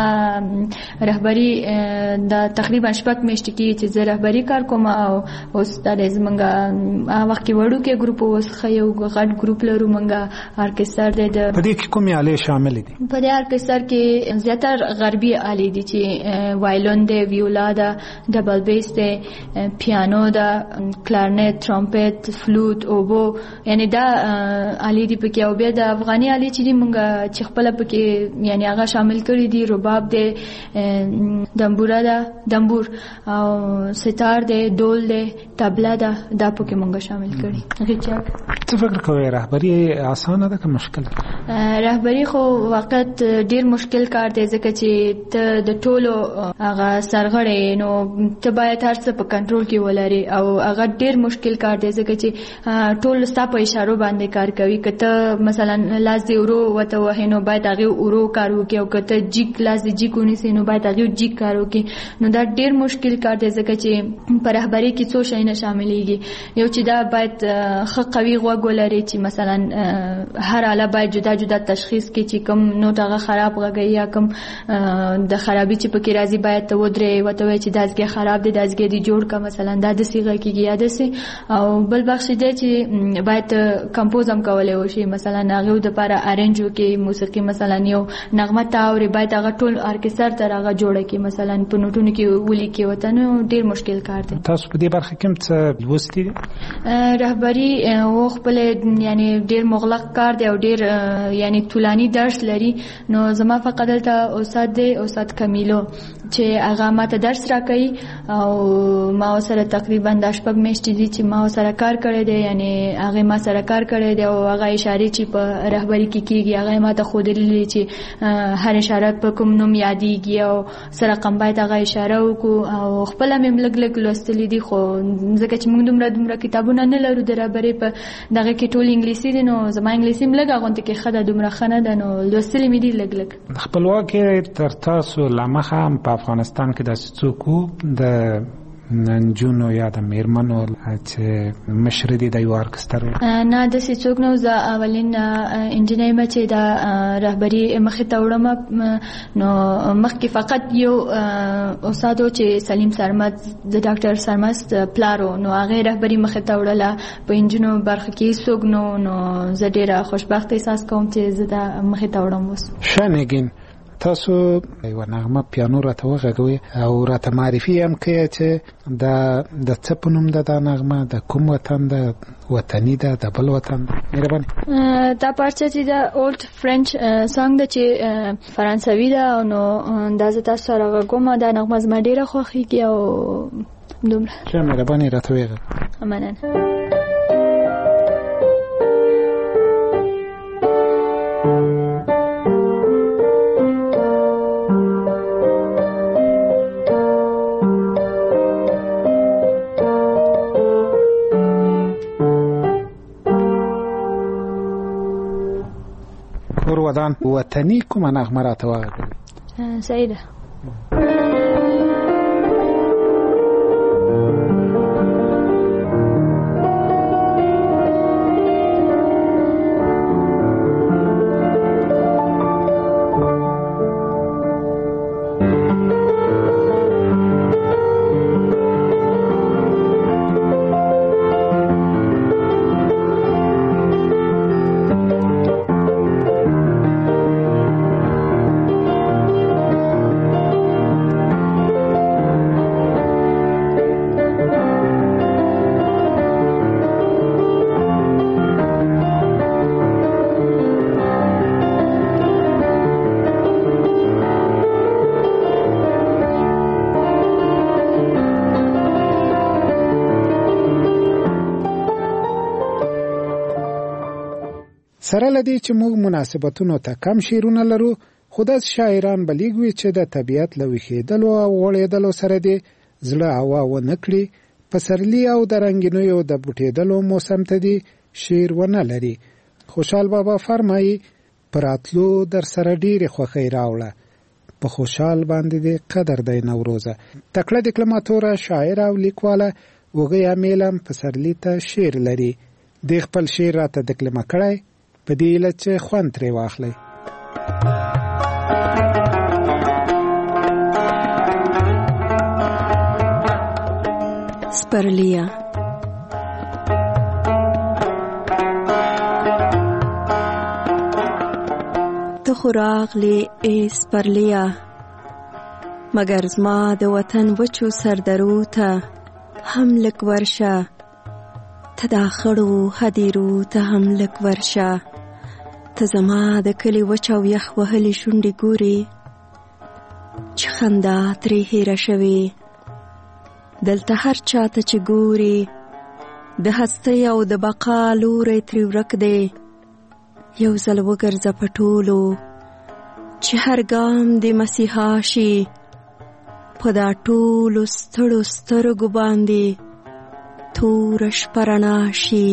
Speaker 18: رهبري دا تقریبا 6 میاشتې کېږي چې زه رهبري کار کوم. او اوس دا دی زموږ هغه وخت کې وړوکی ګروپ، اوس ښه یو غټ ګروپ لرو موږ، ارکستر دی.
Speaker 17: په دې کې کومې آلې شاملې دي؟
Speaker 18: په دې ارکستر کې زیاتر غربي آلې دي چې وایلون دی، ویولا ده، ډبل بیس دی، پیانو ده، کلارنیت، ترامپټ، فلوت، اوبو، یعنی دا آلې دي پکې. او بیا د افغاني آلې چې دي مونږ چې خپل پکې یعنی هغه شامل کړي دي، رباب دی، دمبوره ده، دمبور او ستار دی، ډول دی، طبله ده، دا پکې مونږ شامل کړي. غچاک
Speaker 17: څه فکر کوي رهبری اسانه ده که مشکل؟
Speaker 18: رهبری خو وخت ډیر مشکل کار دی ځکه چې ته د ټولو هغه سرغړې نو ته باید هر څه په کنټرول کې ولري او هغه ډیر مشکل کار دی ځکه چې ټول ستا په اشارو باندې کار کوي. که ته مثلا لاس دی ورو وته وهې نو باید هغه ورو کار وکړي او که ته جیک لاس دی جیک ونیسي نو باید هغه جیک کار وکړي. نو دا ډیر مشکل کار دی ځکه چې په رهبری کې څو شي نه شاملېږي. یو چې دا باید ښه قوي غوږ ولري چې مثلا هر آله باید جدا جدا تشخیص کې چې کوم نوټ هغه خراب غږی یا کوم د خرابي چې پکې راځي باید ته ودرې وته وای چې دازګي خراب دي دازګي دی جوړ کا مثلا دا د سیغه کېږي یا د سي. او بل بخش دی چې باید کمپوز هم کولای وشي مثلا هغه د لپاره ارنجو کې موسیقي مثلا یو نغمه تاوري باید هغه ټول ارکستر تر هغه جوړه کې مثلا په نوټونو کې ولي کې وته نو ډیر مشکل کار دی.
Speaker 17: تاسو په دې برخه کې څه لوستي؟
Speaker 18: رهبری او خپل یعنی ډیر مغلق کار دی او ډیر یعنی طولانی درس لري. نو زما فقط دلته استاد دی، استاد کمیلو چې هغه ماته درس راکوي او ما سره تقریبا د شپږ میاشتې دي چې ما سره کار کړی دی. یعنی هغه ما سره کار کړی دی او هغه اشاره چې په رهبری کې کیږي هغه ماته خودلې چې هر اشاره په کوم نوم یادېږي او سره رقم باید هغه اشاره وکړو. او خپل مې لګ لګ لوستلې دي خو ځکه چې موږ دومره کتابونه نه لرو د رهبری په دغه کې ټول انګلیسي دي نو زما انګلیسي ملګه غونډه کې خده دومره خنه ده نو لوستلې مې دي لګ لګ.
Speaker 17: خپلواکي تر تاسو لمخه هم په افغانستان کې د څوک د نجونو یا د میرمنو چې مشر دي د یو ارکستر
Speaker 18: نه د څوک نو ز اولین انجینر ما چې د رهبری مخې ته وړم نو مخکې فقط یو استاد چې سلیم سرمد د ډاکټر سرمست پلارو نو هغه رهبری مخې ته وړله په انجینو برخه کې څوک نو زه ډیره خوشبخت احساس کوم چې زه د مخې ته وړم. وس
Speaker 17: شنګین تاسو یو نغمه پیانو راته وغږوي او راته معرفي هم کوي چې د څه په نوم ده دا نغمه، د کوم وطن ده، وطني ده د بل وطن؟ مهرباني.
Speaker 18: دا پارچه چې د اولد فرنچ سانګ ده چې فرانسوي ده نو دا زه تاسو سره غږوم. دا نغمه زما ډیره خوښیږي او دومره.
Speaker 17: ښه مهرباني راته وغږوئ.
Speaker 18: مننه.
Speaker 17: ودان وطني کومه نغمه راته وغږوئ.
Speaker 18: سعیده.
Speaker 8: سره لدی چې موږ مناسبتونو ته کم شیرونه لرو خو د شاعران بلیګوي چې د طبیعت لوخېدلو او وړېدلو سره دی زړه هوا و نکړي پسرلی او د رنگینیو د بوټېدلو موسم ته دی شیر و نه لري. خوشحال بابا فرمایي پراتلو در سره ډېرې خوښۍ راوړه په خوشحال باندې دی قدر دی نوروزه. تکړه ډیپلوماتوره شاعر او لیکواله وږی امیلم پسرلی ته شیر لري. د خپل شعر راته دکلمه کړی په دې ایله چې خوند ترې واخلئ.
Speaker 19: سپرليه ته خو راغلی ای سپرليه، مګر زما د وطن وچو سردرو ته هم لږ ورشه، ته دا خړو هدیرو ته هم لږ ورشه. ته زما د کلي وچ او یخ وهلې شونډې ګورې چې خندا ترې هېره شوې. دلته هر چاته چې ګورې د هستۍ او د بقا لوری ترې ورک دی. یو ځل وګرځه په ټولو چې هر ګام د مسیحا شي، په دا ټولو ستړو سترګو باندې توره شپه رڼا شي.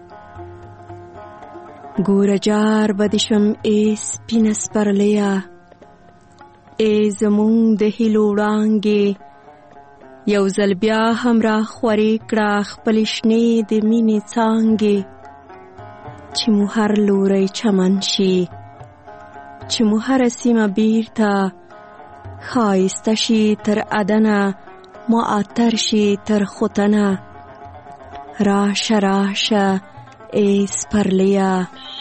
Speaker 19: ګوره جار به دې شم ای سپینه سپرلیه، ای زمونږ د هیلو وړانګې، یو ځل بیا هم را خورې کړه خپلې شنې د مینې څانګې. چې مو هر لوری چمن شي، چې مو هره سیمه بیرته ښایسته شي تر ادنه، معطر شي تر ختنه. راشه راشه ای سپرلیه.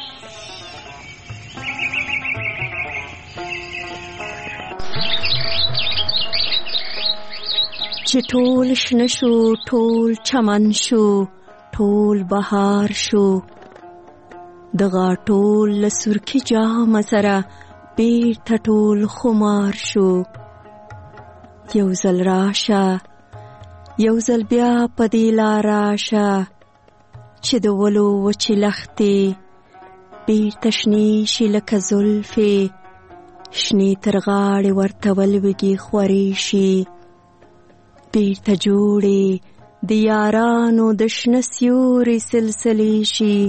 Speaker 19: چې ټول شنه شو، ټول چمن شو، ټول بهار شو، د غاټول له سرکي جامه سره بیرته ټول خمار شو. یو ځل راشه، یو ځل بیا په دې لار راشه، چې د ولو وچې لښتې بیرته شنې شي لکه زلفې، شنې تر غاړې ورته ولویږي خورې شي. بیرته جوړې د یارانو د شنه سیوري سلسلې شي.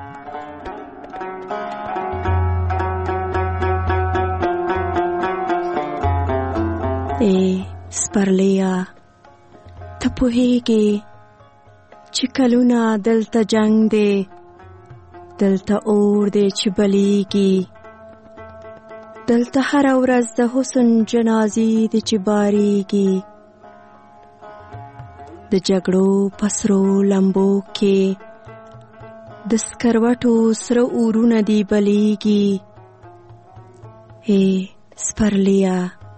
Speaker 19: ای سپرلیه، ته پوهیږې چې کلونه دلته جنگ دی، دلته اور دی چې بلیږي، دلته هره ورځ د حسن جنازې دی چې باریږي. د جګړو په سرو لمبو کې د سکروټو سره اورونه دی بلیږي. ای سپرلیه،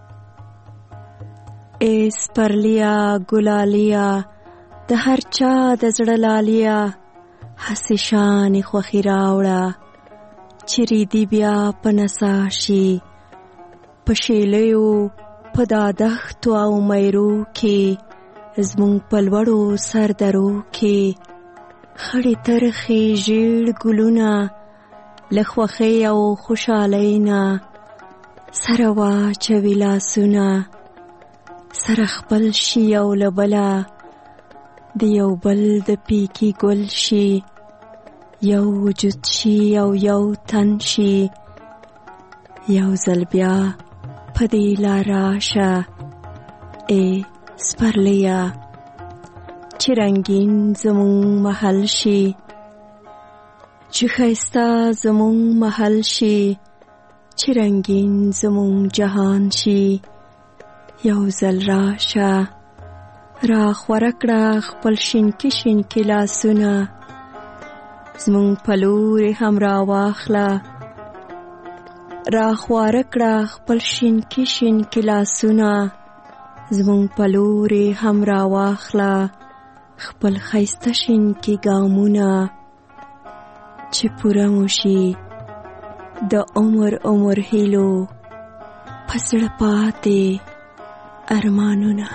Speaker 19: ای سپرلیه ګلاليه، د هر چا د زړه لاليه، هسې شانې خوښي راوړه چې ریدي بیا په نڅا شي. په شیلیو په دا دښتو او میرو کې زمونږ په لوړو سردرو کې خړې ترخې ژیړ ګلونه له خوښۍ او خوشحالۍ نه سره واچوي لاسونه، سره خپل شي او له بله د یو بل د پیکي ګل شي، یو وجود شي او یو تن شي. یو ځل بیا په دې لار راشه ای سپرلیه، چې رنګین زمونږ محل شي، چې ښایسته زمونږ محل شي، چې رنګین زمونږ جهان شي. یو ځل راشه، را خوره کړه خپل شینکي شینکي لاسونه، زمونږ په لورې هم را واخله. را خوره کړه خپل شینکي شینکي لاسونه، زمونږ په لورې هم را واخله خپل ښایسته شینکي ګامونه. چې پوره مو شي د عمر عمر هیلو، په زړه پاتې ارمانونه.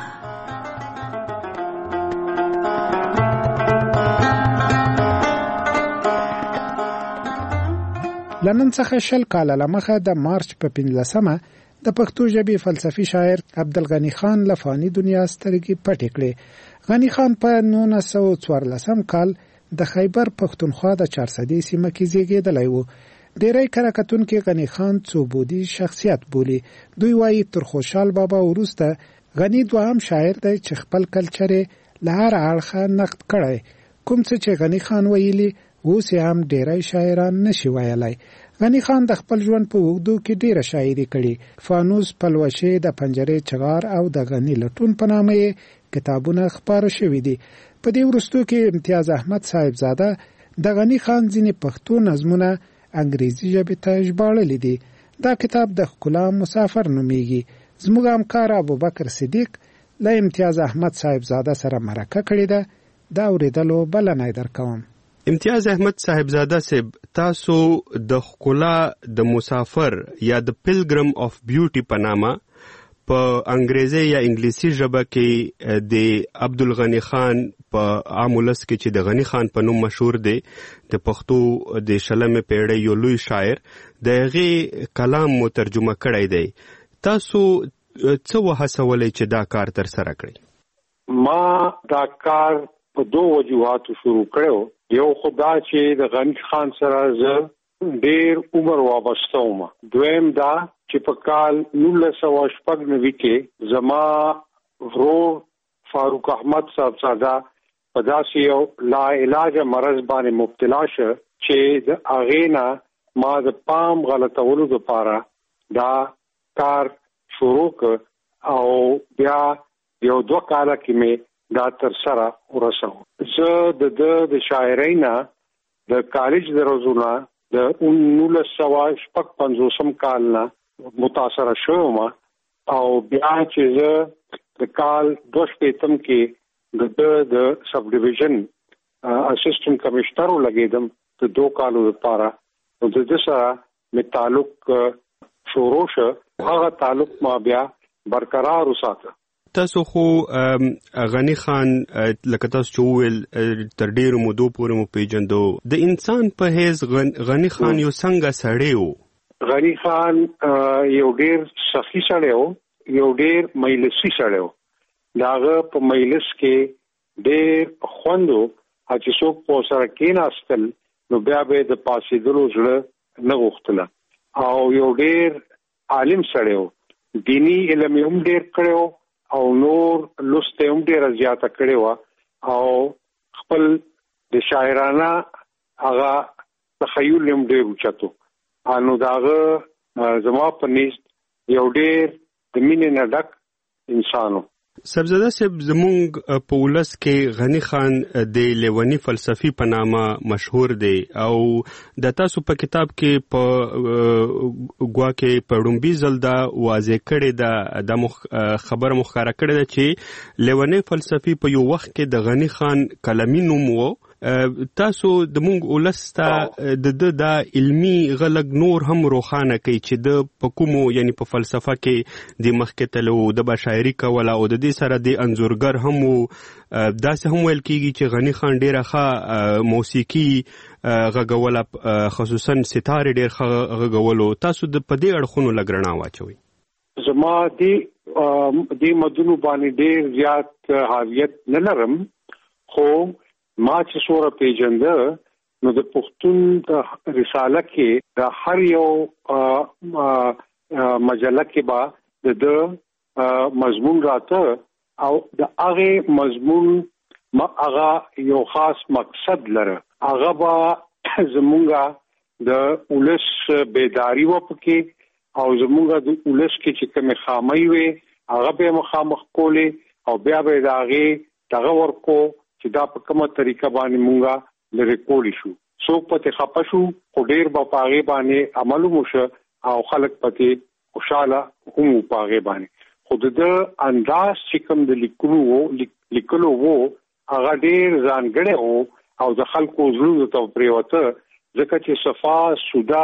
Speaker 8: لنن څخه 20 کاله لمخه د مارچ په 15مه د پښتو ژبې فلسفي شاعر عبدالغني خان له فاني دنیا سترګې پټې کړې. غني خان په 1914 کال د خیبر پښتونخوا د 400 سیمه کې زیږیدلی و. ډیری کتونکي غني خان څوبودي شخصیت بولي. دوی وایي تر خوشحال بابا وروسته غني دوهم شاعر دی چې خپل کلچر له هر اړخه نقد کړی. کوم څه چې غني خان ویلي اوس هم ډیری شاعران نشي ویلای. غني خان د خپل ژوند په اوږدو کې ډیره شاعري کړې. فانوس، پلوشه، د پنجرې چغار او د غني لټون په نامه کتابونه خپاره شوي دي. په دې وروستو کې امتیاز احمد صاحبزاده د غني خان ځینې پښتو نظمونه انګریزي ژبې ته ژباړلي دي. دا کتاب د ښکلا مسافر نومیږي. زموږ همکار ابوبکر صدیق له امتیاز احمد صاحبزاده سره مرکه کړې ده. دا اورېدلو بلنه درکوم.
Speaker 20: امتیاز احمد صاحبزاده صاحب، تاسو د ښکلا د مسافر یا د پیلګرم اف بیوټي په نامه په انګریزي یا انګلیسي ژبه کې د عبدالغني خان په عام ولس کې چې د غني خان په نوم مشهور دی، د پښتو د 20مې پیړۍ یو لوی شاعر، د هغې کلام مو ترجمه کړی دی. تاسو څه وهڅولی چې دا کار ترسره کړئ؟
Speaker 9: ما دا کار په 2 وجوهاتو شروع کړو. یو خدا چې د غني خان سره زه ډیر عمر وابسته وم. دویم دا چې په کال 1996 کې زما ورور فاروق احمد صاحبزاده په داسې یو لا علاج مرض باندې مبتلا شو چې د هغې نه ما د پام غلطولو لپاره دا کار شروع کړ او بیا یو 2 کاله کې مې دا تر سره ورسو. زه د شاعرۍ نه د کالج د روزونه د 1956 کال نه متاثر شوم او بیا چې زه د کال 2005 کې د سب ډیویژن اسسټنټ کمشنر ولګیدم د 2 کالو لپاره. د دې سره مې تعلق شروع شو. هغه تعلق ما بیا برقرار وساته.
Speaker 20: تاسو خو غني خان لکه تاسو چې وویل تر ډیرو مودو پورې مو پیژندو. د انسان په حیث غني خان یو څنګه سړی و؟
Speaker 9: غني خان یو ډیر سخی سړی و، یو ډیر مجلسي سړی و. داغه په مجلس کې ډیر خوندو چې څوک په سره کېناستل نو بیا به د پاسېدلو زړه نه غوښتله. او یو ډیر عالم سړی و، دینی علم یې هم ډیر کړی او نور لوست هم ډیر زیاته کړی و او خپل د شاعرانه هغه تخیل هم ډیر اوچتو. انو داغه زما په نيست یو ډیر د مینې نه ډک انسانو.
Speaker 20: صاحبزاده صاحب، زمونږ په ولس کې غني خان د لیونی فلسفي په نامه مشهور دی او د تاسو په کتاب کې په ګواکې په ډومبي ځل دا واضح کړی ده، د خبره مخکاره کړی ده چې لیونی فلسفي په یو وخت کې د غني خان کلمي نوم و. تاسو د مونږ ولس ته د علمي غلق نور هم روښانه کوي چې د په کومو یعنی په فلسفه کې د مخکې تلو د شاعري کوله او د دې سره د انځورګر هم داسې هم ویل کېږي چې غني خان ډیره ښه موسیقي غږوله، خصوصا ستارې ډیر ښه غږولو. تاسو د په دې اړخونو لږ رڼا واچوئ.
Speaker 9: زما دې مدونو باندې ډیر زیات حاویت نه لرم، خو ما چې سوره پیژنده نو د پښتون د رساله کې د هر یو مجله کې با د مضمون راته او د هغه مضمون هغه یو خاص مقصد لره. هغه با زمونږه د ولس بیداری و پکې او زمونږه د ولس کې چې کوم خامي وي هغه به مخامخ کولې او بیا به داغه دغه ورکو چې دا په کومه طریقه باندې مونږه لری کولی شو. څوک پته خپه شو خو ډیر په پاغه باندې عمل وشو او خلک پته خوشاله هم پاغه باندې. خود د انداز چې کوم د لیکلو وو هغه ډیر ځانګړی وو او د خلکو زړه ته پریوته، ځکه چې صفا سودا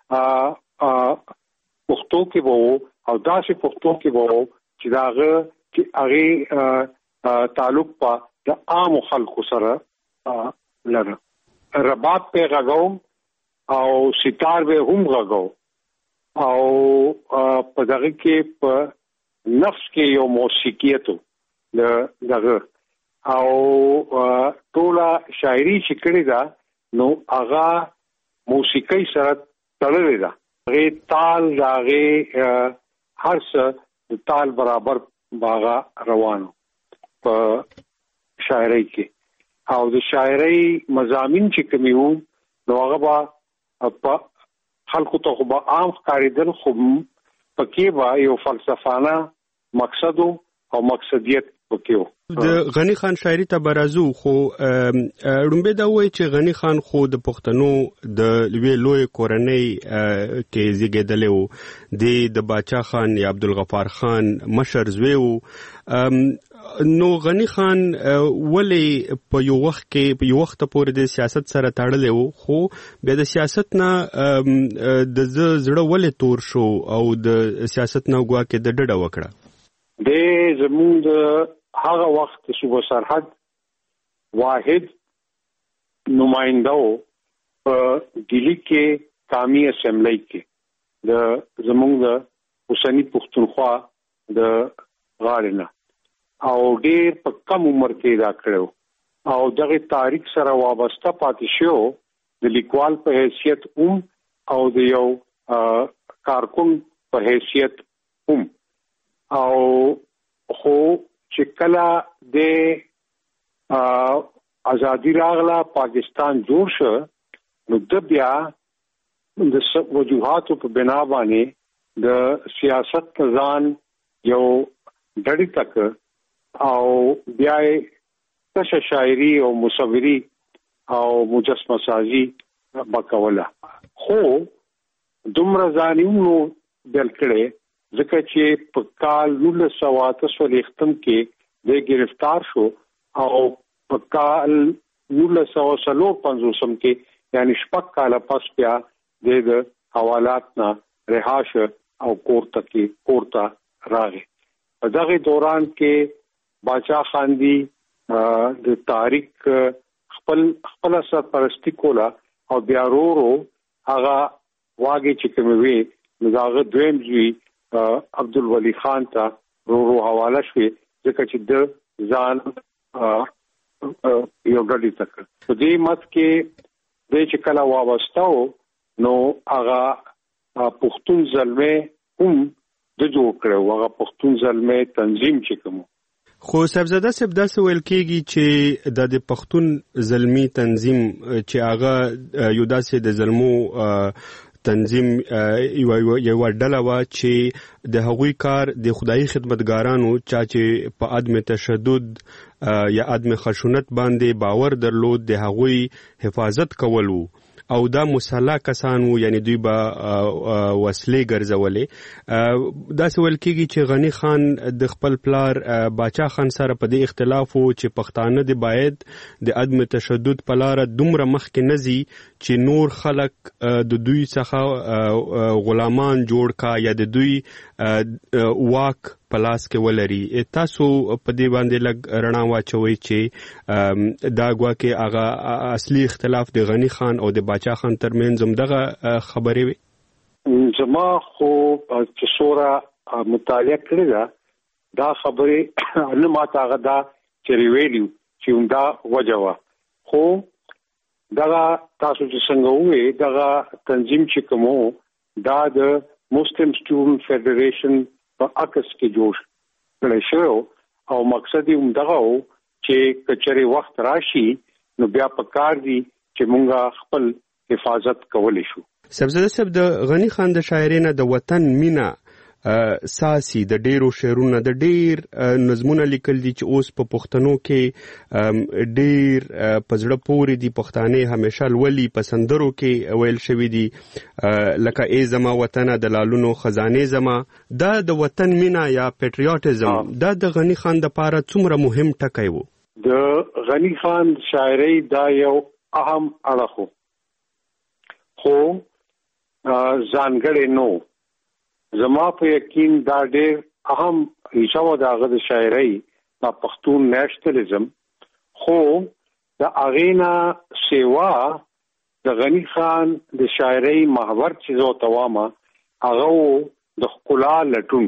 Speaker 9: پښتو کې وو او داسې پښتو کې وو چې داغه چې هغه تعلق په د عام خلکو سره لره. رباب په غاغو او ستار به هم غاغو او په دغه کې په نفس کې یو موسیقیتو دغه او ټوله شاعري چې کړی دا نو هغه موسیقي سره تړلې ده. هغه تال هغه هر څه تال برابر باغه روانو په شاعرۍ کې او د شاعرۍ مضامین چې کومي وو نو هغه په خلکو ته خو به عام ښکارېدل، خو پکې به یو فلسفانه مقصد او مقصدیت وکيو.
Speaker 20: د غنی خان شاعري ته برازو خو رومبه دا وای چې غنی خان خو د پښتنو د لوی کورنۍ کې زیږیدلی وو د باچا خان یا عبدالغفار خان مشر زوی وو. نو غنی خان ولی په یو وخت پورې د سیاست سره تړلی وو خو بیا د سیاست نه د زړه ولې تور شو او د سیاست نه ګواکې د ډډه وکړه؟
Speaker 9: د زموږ هغه وخت صوبه سرحد واحد نمائنده په دلی کې قومي اسمبلی کې د زموږ د حسیني پښتونخوا د غاړې نه او ډېر په کم عمر کې دا کړو او دغه تاریخ سره وابسته پاتې شو د لیکوال په حیثیت او د یو کارکون په حیثیت او خو چې کله د ازادي راغله پاکستان جوړ شو نو د بیا د وجوهاتو په بنا باندې د سیاست ځان یو ډډی تک او بیا تشه شاعري او مصوري او مجسمه سازي وکوله خو دومره ځانیو بل کړي ځکه چې په کال 1948 کې د گرفتار شو او په کال 1950 کې یعنی شپږ کال پس بیا د حوالات نه رهاش او کورته راغی. په دغه دوران کې باچا خان دی د تاریخ خپل سرپرستی کوله او بیا ورو هغه واګي چې کوموي نو دویم ځوی عبدالولي خان ته ورو حواله شوی ځکه چې د ځان یو ډډی تک په دې مت کې د چې کله وابستاو نو هغه پښتون زلمه د جوړ کړو هغه پښتون زلمه تنظیم چې کوم
Speaker 20: خو صاحبزاده صاحب داسې ویل کېږي چې د پښتون زلمی تنظیم چې هغه یو داسې د زلمو تنظیم یو ډله وا چې د هغوی کار د خدایي خدمتګارانو چې په عدم تشدد یا عدم خشونت باندې باور درلود د هغوی حفاظت کول وو او دا مسلح کسان وو یعنی دوی به وسلې ګرځولې. داسې ویل کېږي چې غنی خان د خپل پلار باچا خان سره په دې اختلاف وو چې پښتانه د باید د عدم تشدد په لاره دومره مخکې نه ځي چې نور خلک د دوی څخه غلامان جوړ کا یا د دوی واک په لاس کې ولري. تاسو په دې باندې لږ رڼا واچوئ چې دا ګواکې هغه اصلي اختلاف د غنی خان او د باچا خان ترمنځ همدغه خبرې وي؟
Speaker 9: زما خو چې څومره مطالعه کړې ده دا خبرې نه ماته هغه دا چې ویلو چې همدا وجه وه خو دغه تاسو چې څنګه ووایئ دغه تنظیم چې کوم دا د مسلم سټوډنټ فیډریشن په عکس کې جوړ کړی شو او مقصد یې همدغه و چې کچري وخت راشي نو بیا پکار دي چې مونږه خپل حفاظت کولی شو.
Speaker 20: صاحبزاده صاحب د غنی خان د شاعرۍ نه د وطن مینا ساسي د ډیرو شعرونو د ډیر نظمونه لیکل دي چې اوس په پښتنو کې ډیر پزړه پورې دي پښتانه همیشه ولي پسندرو کې ویل شوی دي لکه ای زما وطن د لالونو خزانه زما دا د وطن مینا یا پیټریوټیزم دا د غنی خان د پاره څومره مهم ټکی وو؟
Speaker 9: د غنی خان شاعرۍ دا یو اهم اړخ خو ځانګړی نو زما په یقین دا ډېر اهم حصہ و د هغه د شاعرۍ د پښتون نیشنلزم خو د اغینا سیوا د غنی خان د شاعرۍ محور چې زو توامه هغه د ښکلا لټون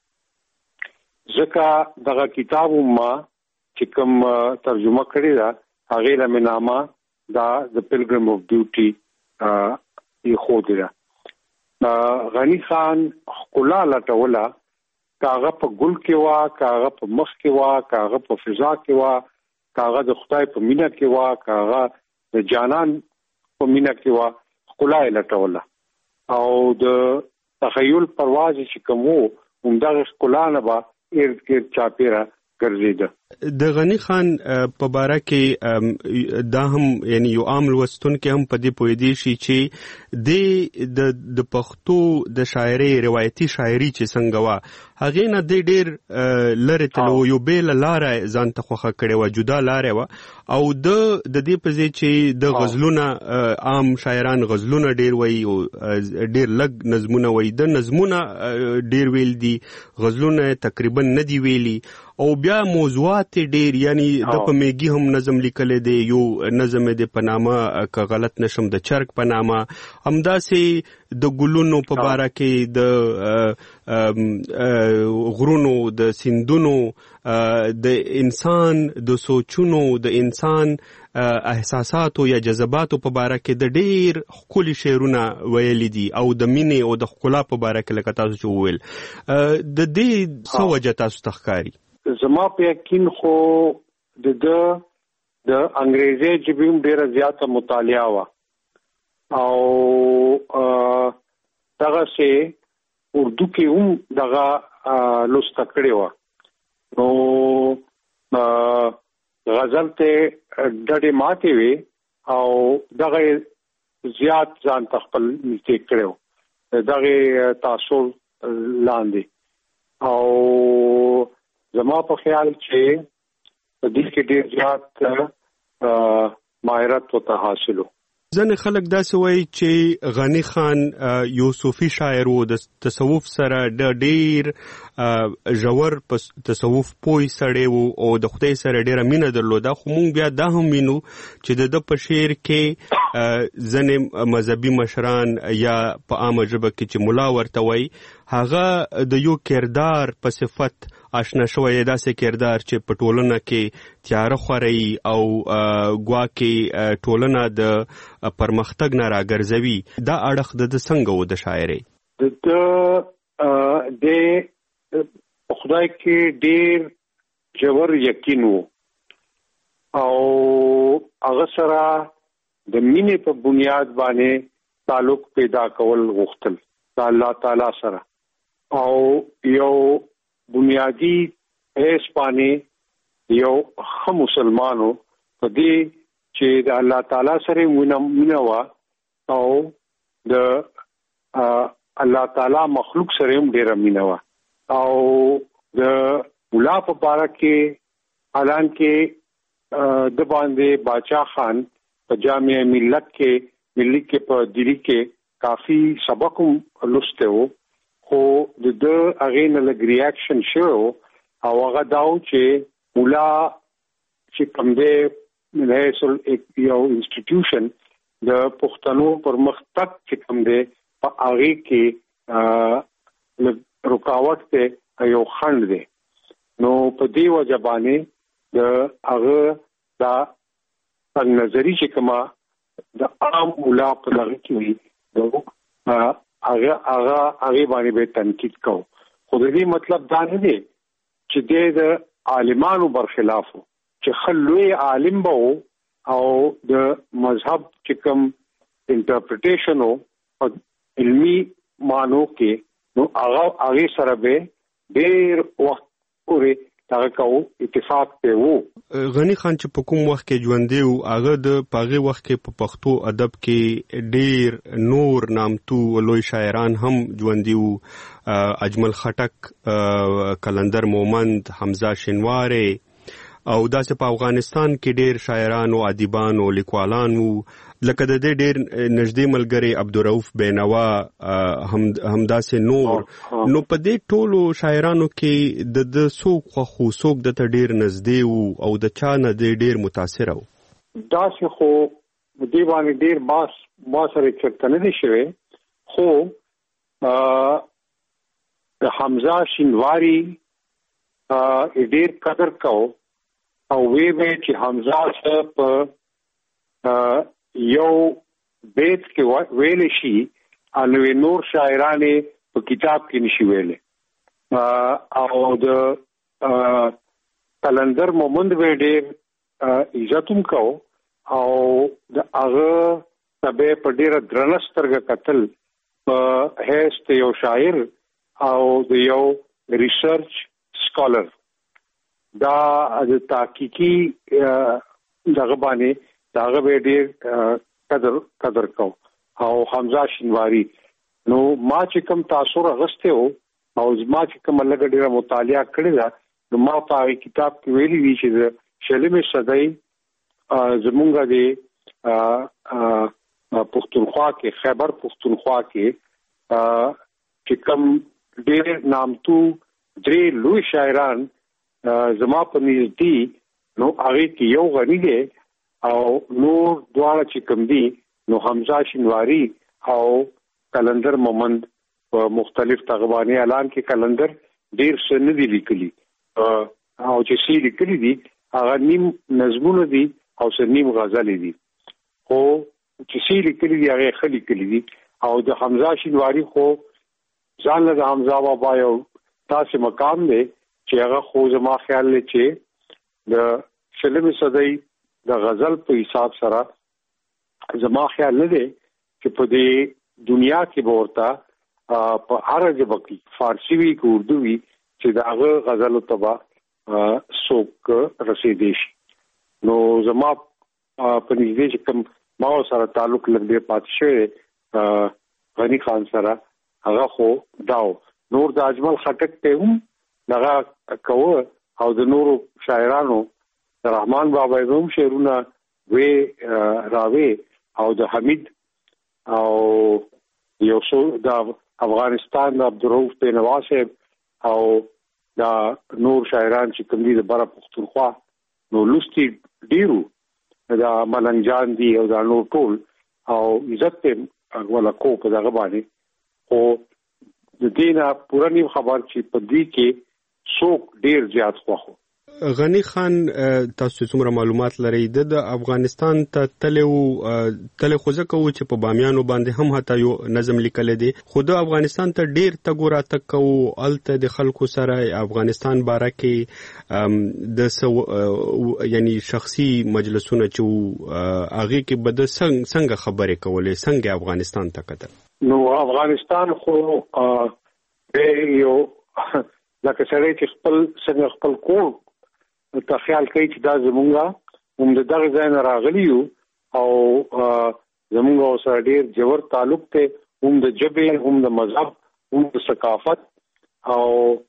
Speaker 9: ځکه دغه کتاب ما چې کوم ترجمه کړی دا هغه لمنامه دا د پیلګریم اف ډیوټي یې خو دی غنی خان ښکلا لټوله کاغه په ګل کې وا کاغه په مخ کې وا کاغه په فضا کې وا کاغه د خدای په مینا کې وا کاغه د جانان په مینا کې وا ښکلا لټوله او د تخیل پرواز چې کومو همدغه ښکلا نه با ارد گرد چاپیره ګرځیده.
Speaker 20: د غنی خان په باره کې دا هم یعنی یو عام لوستونکي هم په دې پوهېدی شي چې د پښتو د شاعرۍ روایتي شاعري چې څنګه وه هغې نه دی ډېر لرې تلو یو بېله لاره ځان ته خوښه کړې وه جدا لاره وه او د دې په ځای چې د غزلونه عام شاعران غزلونه ډېر وایي او ډېر لږ نظمونه وایي د نظمونه ډېر ویل دي غزلونه تقریبا نه دي ویلي او بیا موضوعات ډېر یعنی د په میږي هم نظم لیکلی دی یو نظم دی په نامه که غلط نشم د چرګ په نامه همداسې د ګلونو په باره کې د غرونو د سیندونو د انسان د سوچونو د انسان احساساتو یا جذباتو په باره کې د ډېر ښکلي شعرونه ویلي دي او د مینې او د ښکلا په باره کې لکه تاسو چې وویل د دې څه وجه تاسو ته ښکاري؟
Speaker 9: زما په یقین خو د انګریزي ژبې هم ډېره زیاته مطالعه وه او دغسې اردو کې هم دغه لوسته کړې وه نو غزل ته ډډې ماتې وې او دغه زیات ځان ته خپل نږدې کړی و دغې تاثر لاندې او زما په خیال چې د دې کې ډېر زیات مهارت ورته حاصل و.
Speaker 20: ځینې خلک داسې وایي چې غنی خان یو صوفي شاعر و د تصوف سره ډېر ژور په تصوف پوه سړی و او د خدای سره ډېره مینه درلوده خو موږ بیا دا هم وینو چې د ده په شعر کې ځینې مذهبي مشران یا په عامه ژبه کې چې ملا ورته وایي هغه د یو کردار په صفت آشنا شوی داسې کردار چې په ټولنه کې تیاره خوروي او ګواکې ټولنه د پرمختګ نه راګرځوي دا اړخ د څنګه و د شاعرۍ؟
Speaker 9: د خدای کې ډېر ژور یقین و او هغه سره د مینې په بنیاد باندې تعلق پیدا کول غوښتل د الله تعالی سره او یو بنیادی حیث باندې یو ښه مسلمانو په دې چې د الله تعالی سره مینه وه او د الله تعالی مخلوق سره هم ډېره مینه وه او د ملا په باره کې حالانکه د باندې باچا خان په جامع ملت کې په دلی کې کافی سبق هم لوسته و خو د هغې نه لږ ریاکشن شوی و او هغه دا و چې مولا چې کوم دی یو انسټیټیوشن د پښتنو پرمختګ چې کوم دی په هغې کې رکاوټ دی یو خنډ دی نو په دې وجه باندې د هغه دا تنګ نظري چې کومه د عام مولا په دغه کې وي هغه باندې به تنقید کو خو د دې مطلب دا نه دی چې د عالمانو برخلاف چې خلوی عالم به او د مذهب چې کوم انټرپریټیشن او علمی مانو کې نو هغه سره به ډېر وخت پورې تاکو اتفاق ته وو.
Speaker 20: غنی خان چې په کوم وخت کې ژوندی و هغه د پاغه وخت کې په پښتو ادب کې ډېر نور نامتو لوی شاعران هم ژوندی وو اجمل خټک کلندر مومند حمزه شینواری او داسې په افغانستان کې ډېر شاعران او ادیبان او لیکوالان وو لکه د دې ډېر نږدې ملګری عبدالرؤف بینوا همداسې نور نو په دې ټولو شاعرانو کې د څوک خو څوک دته ډېر نږدې وو او د چا نه ډېر متاثره وو؟
Speaker 9: داسې خو دې باندې ډېر ما سره چرته نه دی شوی خو د حمزه شینواری ډېر قدر کو او وی چې حمزه سره په یو بیت کې ویل شي انو نور شاعرانه په کتاب کې نشي ویلې او د کلندر مومند ویډر عزتوم کو او د هغه تبه په ډیره درنسترګه قتل په هیڅ یو شاعر او د یو ریسرچ سکالر دا د تحقیقي دغه باندې داغه به ډیر قدر کو او حمزه شینواری نو ما چې کوم تاثر غسته او ما چې کوم لګ ډیره مطالعه کړې ده نو ما په کتاب کې ویلي وی چې شلمه صدای زمونږه دی پښتونخوا کې خیبر پښتونخوا کې چې کوم ډېر نامتو درې لوی شاعران زما په نږدې نو هغه کې یو غنی دی او نور دواړه چې کوم دي نو حمزه شینواری او کلندر مومند په مختلف تغبانی اعلان کې کلندر ډېر څه نه دی لیکلي او چې سی لیکلي دي هغه نیم نظمونه دي او څه نیم غزل دي خو چې سی لیکلي دي هغه خلی لیکلي دي او د حمزه شینواری خو ځان له حمزه بابا یو تاسو مقام دی چې هغه خو زما خیال لري چې د شلمه صدای د غزل په حساب سره زما خیال لري چې په دې دنیا کې ورته په هر ژبه کې فارسی وی کو اردو وی چې داغه غزل او تبا سوق رسیدي شي نو زما په نږدې چې کوم ما سره تعلق لري پاتې شوی غنی خان سره هغه خو داو نور د اجمل خټک ته هم دغه کوه او د نورو شاعرانو رحمان بابا هم شعرونه وی راوي او د حمید او یو څو د افغانستان د عبدالرؤف بینوا صاحب او دا نور شاعران چې کوم دي د بره پښتونخوا نو لوستي ډیرو دا ملنګ جان دی او دا نور ټول او عزت ته ولا کو په دغه باندې او د دینه پورانی خبر چې په دې کې څوک ډیر زیات خوخو
Speaker 20: غنی خان تاسو څومره معلومات لرئ د افغانستان ته تل خوځه کوو چې په بامیانو باندې هم حتی یو نظم لیکل دي خو د افغانستان ته ډیر تګورا تک کوو الته د خلکو سره افغانستان باره کې د یعنی شخصي مجلسونه چې هغه کې بد څنګه خبرې کولې څنګه افغانستان ته کتل
Speaker 9: نو افغانستان خو یو لکه سره چې خپل کور ته خیال کوي چې دا زمونږه هم دغه ځای نه راغلی یو او زمونږ سره ډېر جوړ تعلق ته هم د ژبې هم د مذهب هم د ثقافت او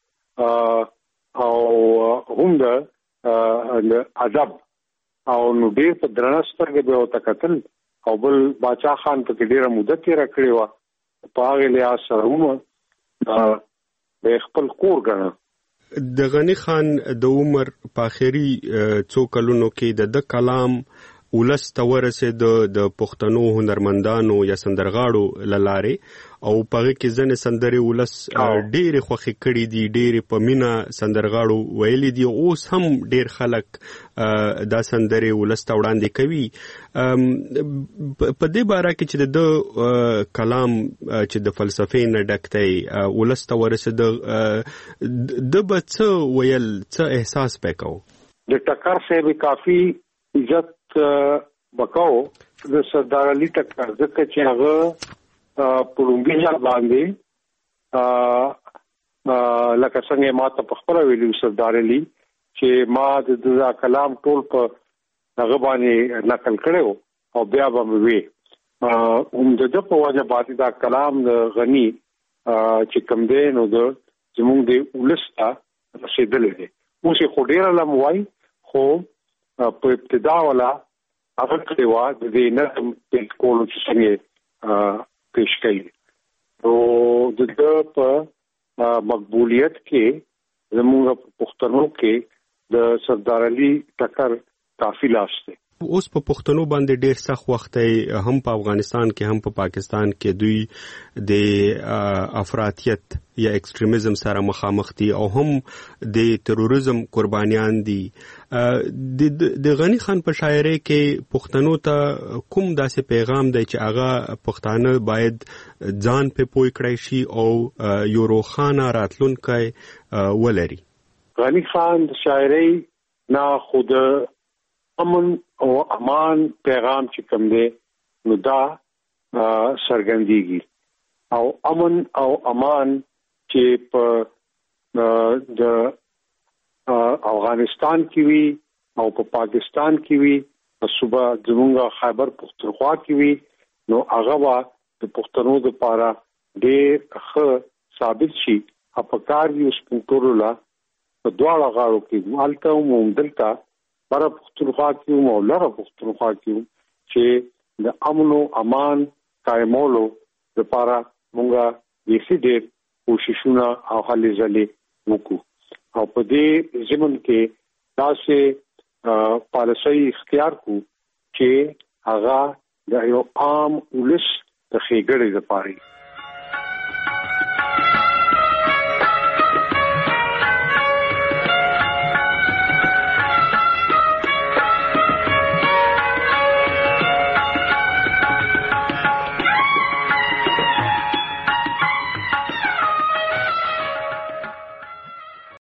Speaker 9: هم د ادب او نو ډېر په درنه سترګې به وته کتل او بل باچا خان په ډېره مدت یې راکړی و په هغه لحاظ سره هم د خپل کور ګڼه
Speaker 20: د غنی خان د عمر په اخري څو کلونو کې د کلام ولس ته ورسېد د پښتنو هنرمندانو یا سندرغاړو لاره او په کې ځنې سندري ولس ډېر خوخي کړي دي ډېر په مینا سندرغاړو ویلي دي اوس هم ډېر خلک دا سندري ولس ته وړاندې کوي په دې باره کې چې د کلام چې د فلسفې نه ډک دی ولس ته ورسېد د بچ ویل څه احساس پکاو
Speaker 9: د ټکر صاحب کافي عزت بکاو د سردار علي ټکر ځکه چې هغه پړونګي ځل باندې لکه څنګه ما ته په خبره ویلو سردار علي چې ما د کلام ټول په هغه باندې نقل کړو او بیا به وی هم د په وجه باندې دا کلام غني چې کوم دی نو د زموږ د ولستا رسیدلې دي اوس خو ډیر لموای خو په ابتدا ولا هغه کړوا د دې نظم په کولو چې څنګه پیش کړي او د په مقبولیت کې زموږ پښتنو کې د سردار علي ټکر کافی لاس دی
Speaker 20: اوس په پښتنو باندې ډېر سخت وخت دی هم په افغانستان کې هم په پاکستان کې دوی د افراطیت یا ایکستریمزم سره مخامخ دي او هم د تروریزم قربانیان دي د غنی خان په شاعرۍ کې پښتنو ته کوم داسې پیغام دی چې هغه پښتانه باید ځان په پوي کړی شي او یو روښانه راتلونکی ولري
Speaker 9: غنی خان د شاعرۍ نه خود امن او امان پیغام چې کوم دی نو دا سرګندېږي او امن او امان چې په د افغانستان کې وي او په پاکستان کې وي په صوبه زمونږ خیبر پختونخوا کې وي نو هغه وا د پښتنو لپاره ډېر ښه ثابت شي اپکار یو سپورټولا په دواړه غاړو کې مالته او ممدلتا بر پختونخوا کې او لغه پختونخوا کې چې د امن او امان قائمولو لپاره مونږه یې ډېر کوششونه او هلې ځلې وکړو او په دې ضمن کې تاسو پالیسي اختیار کو چې هغه د یو عام ولس د ښېګړې لپاره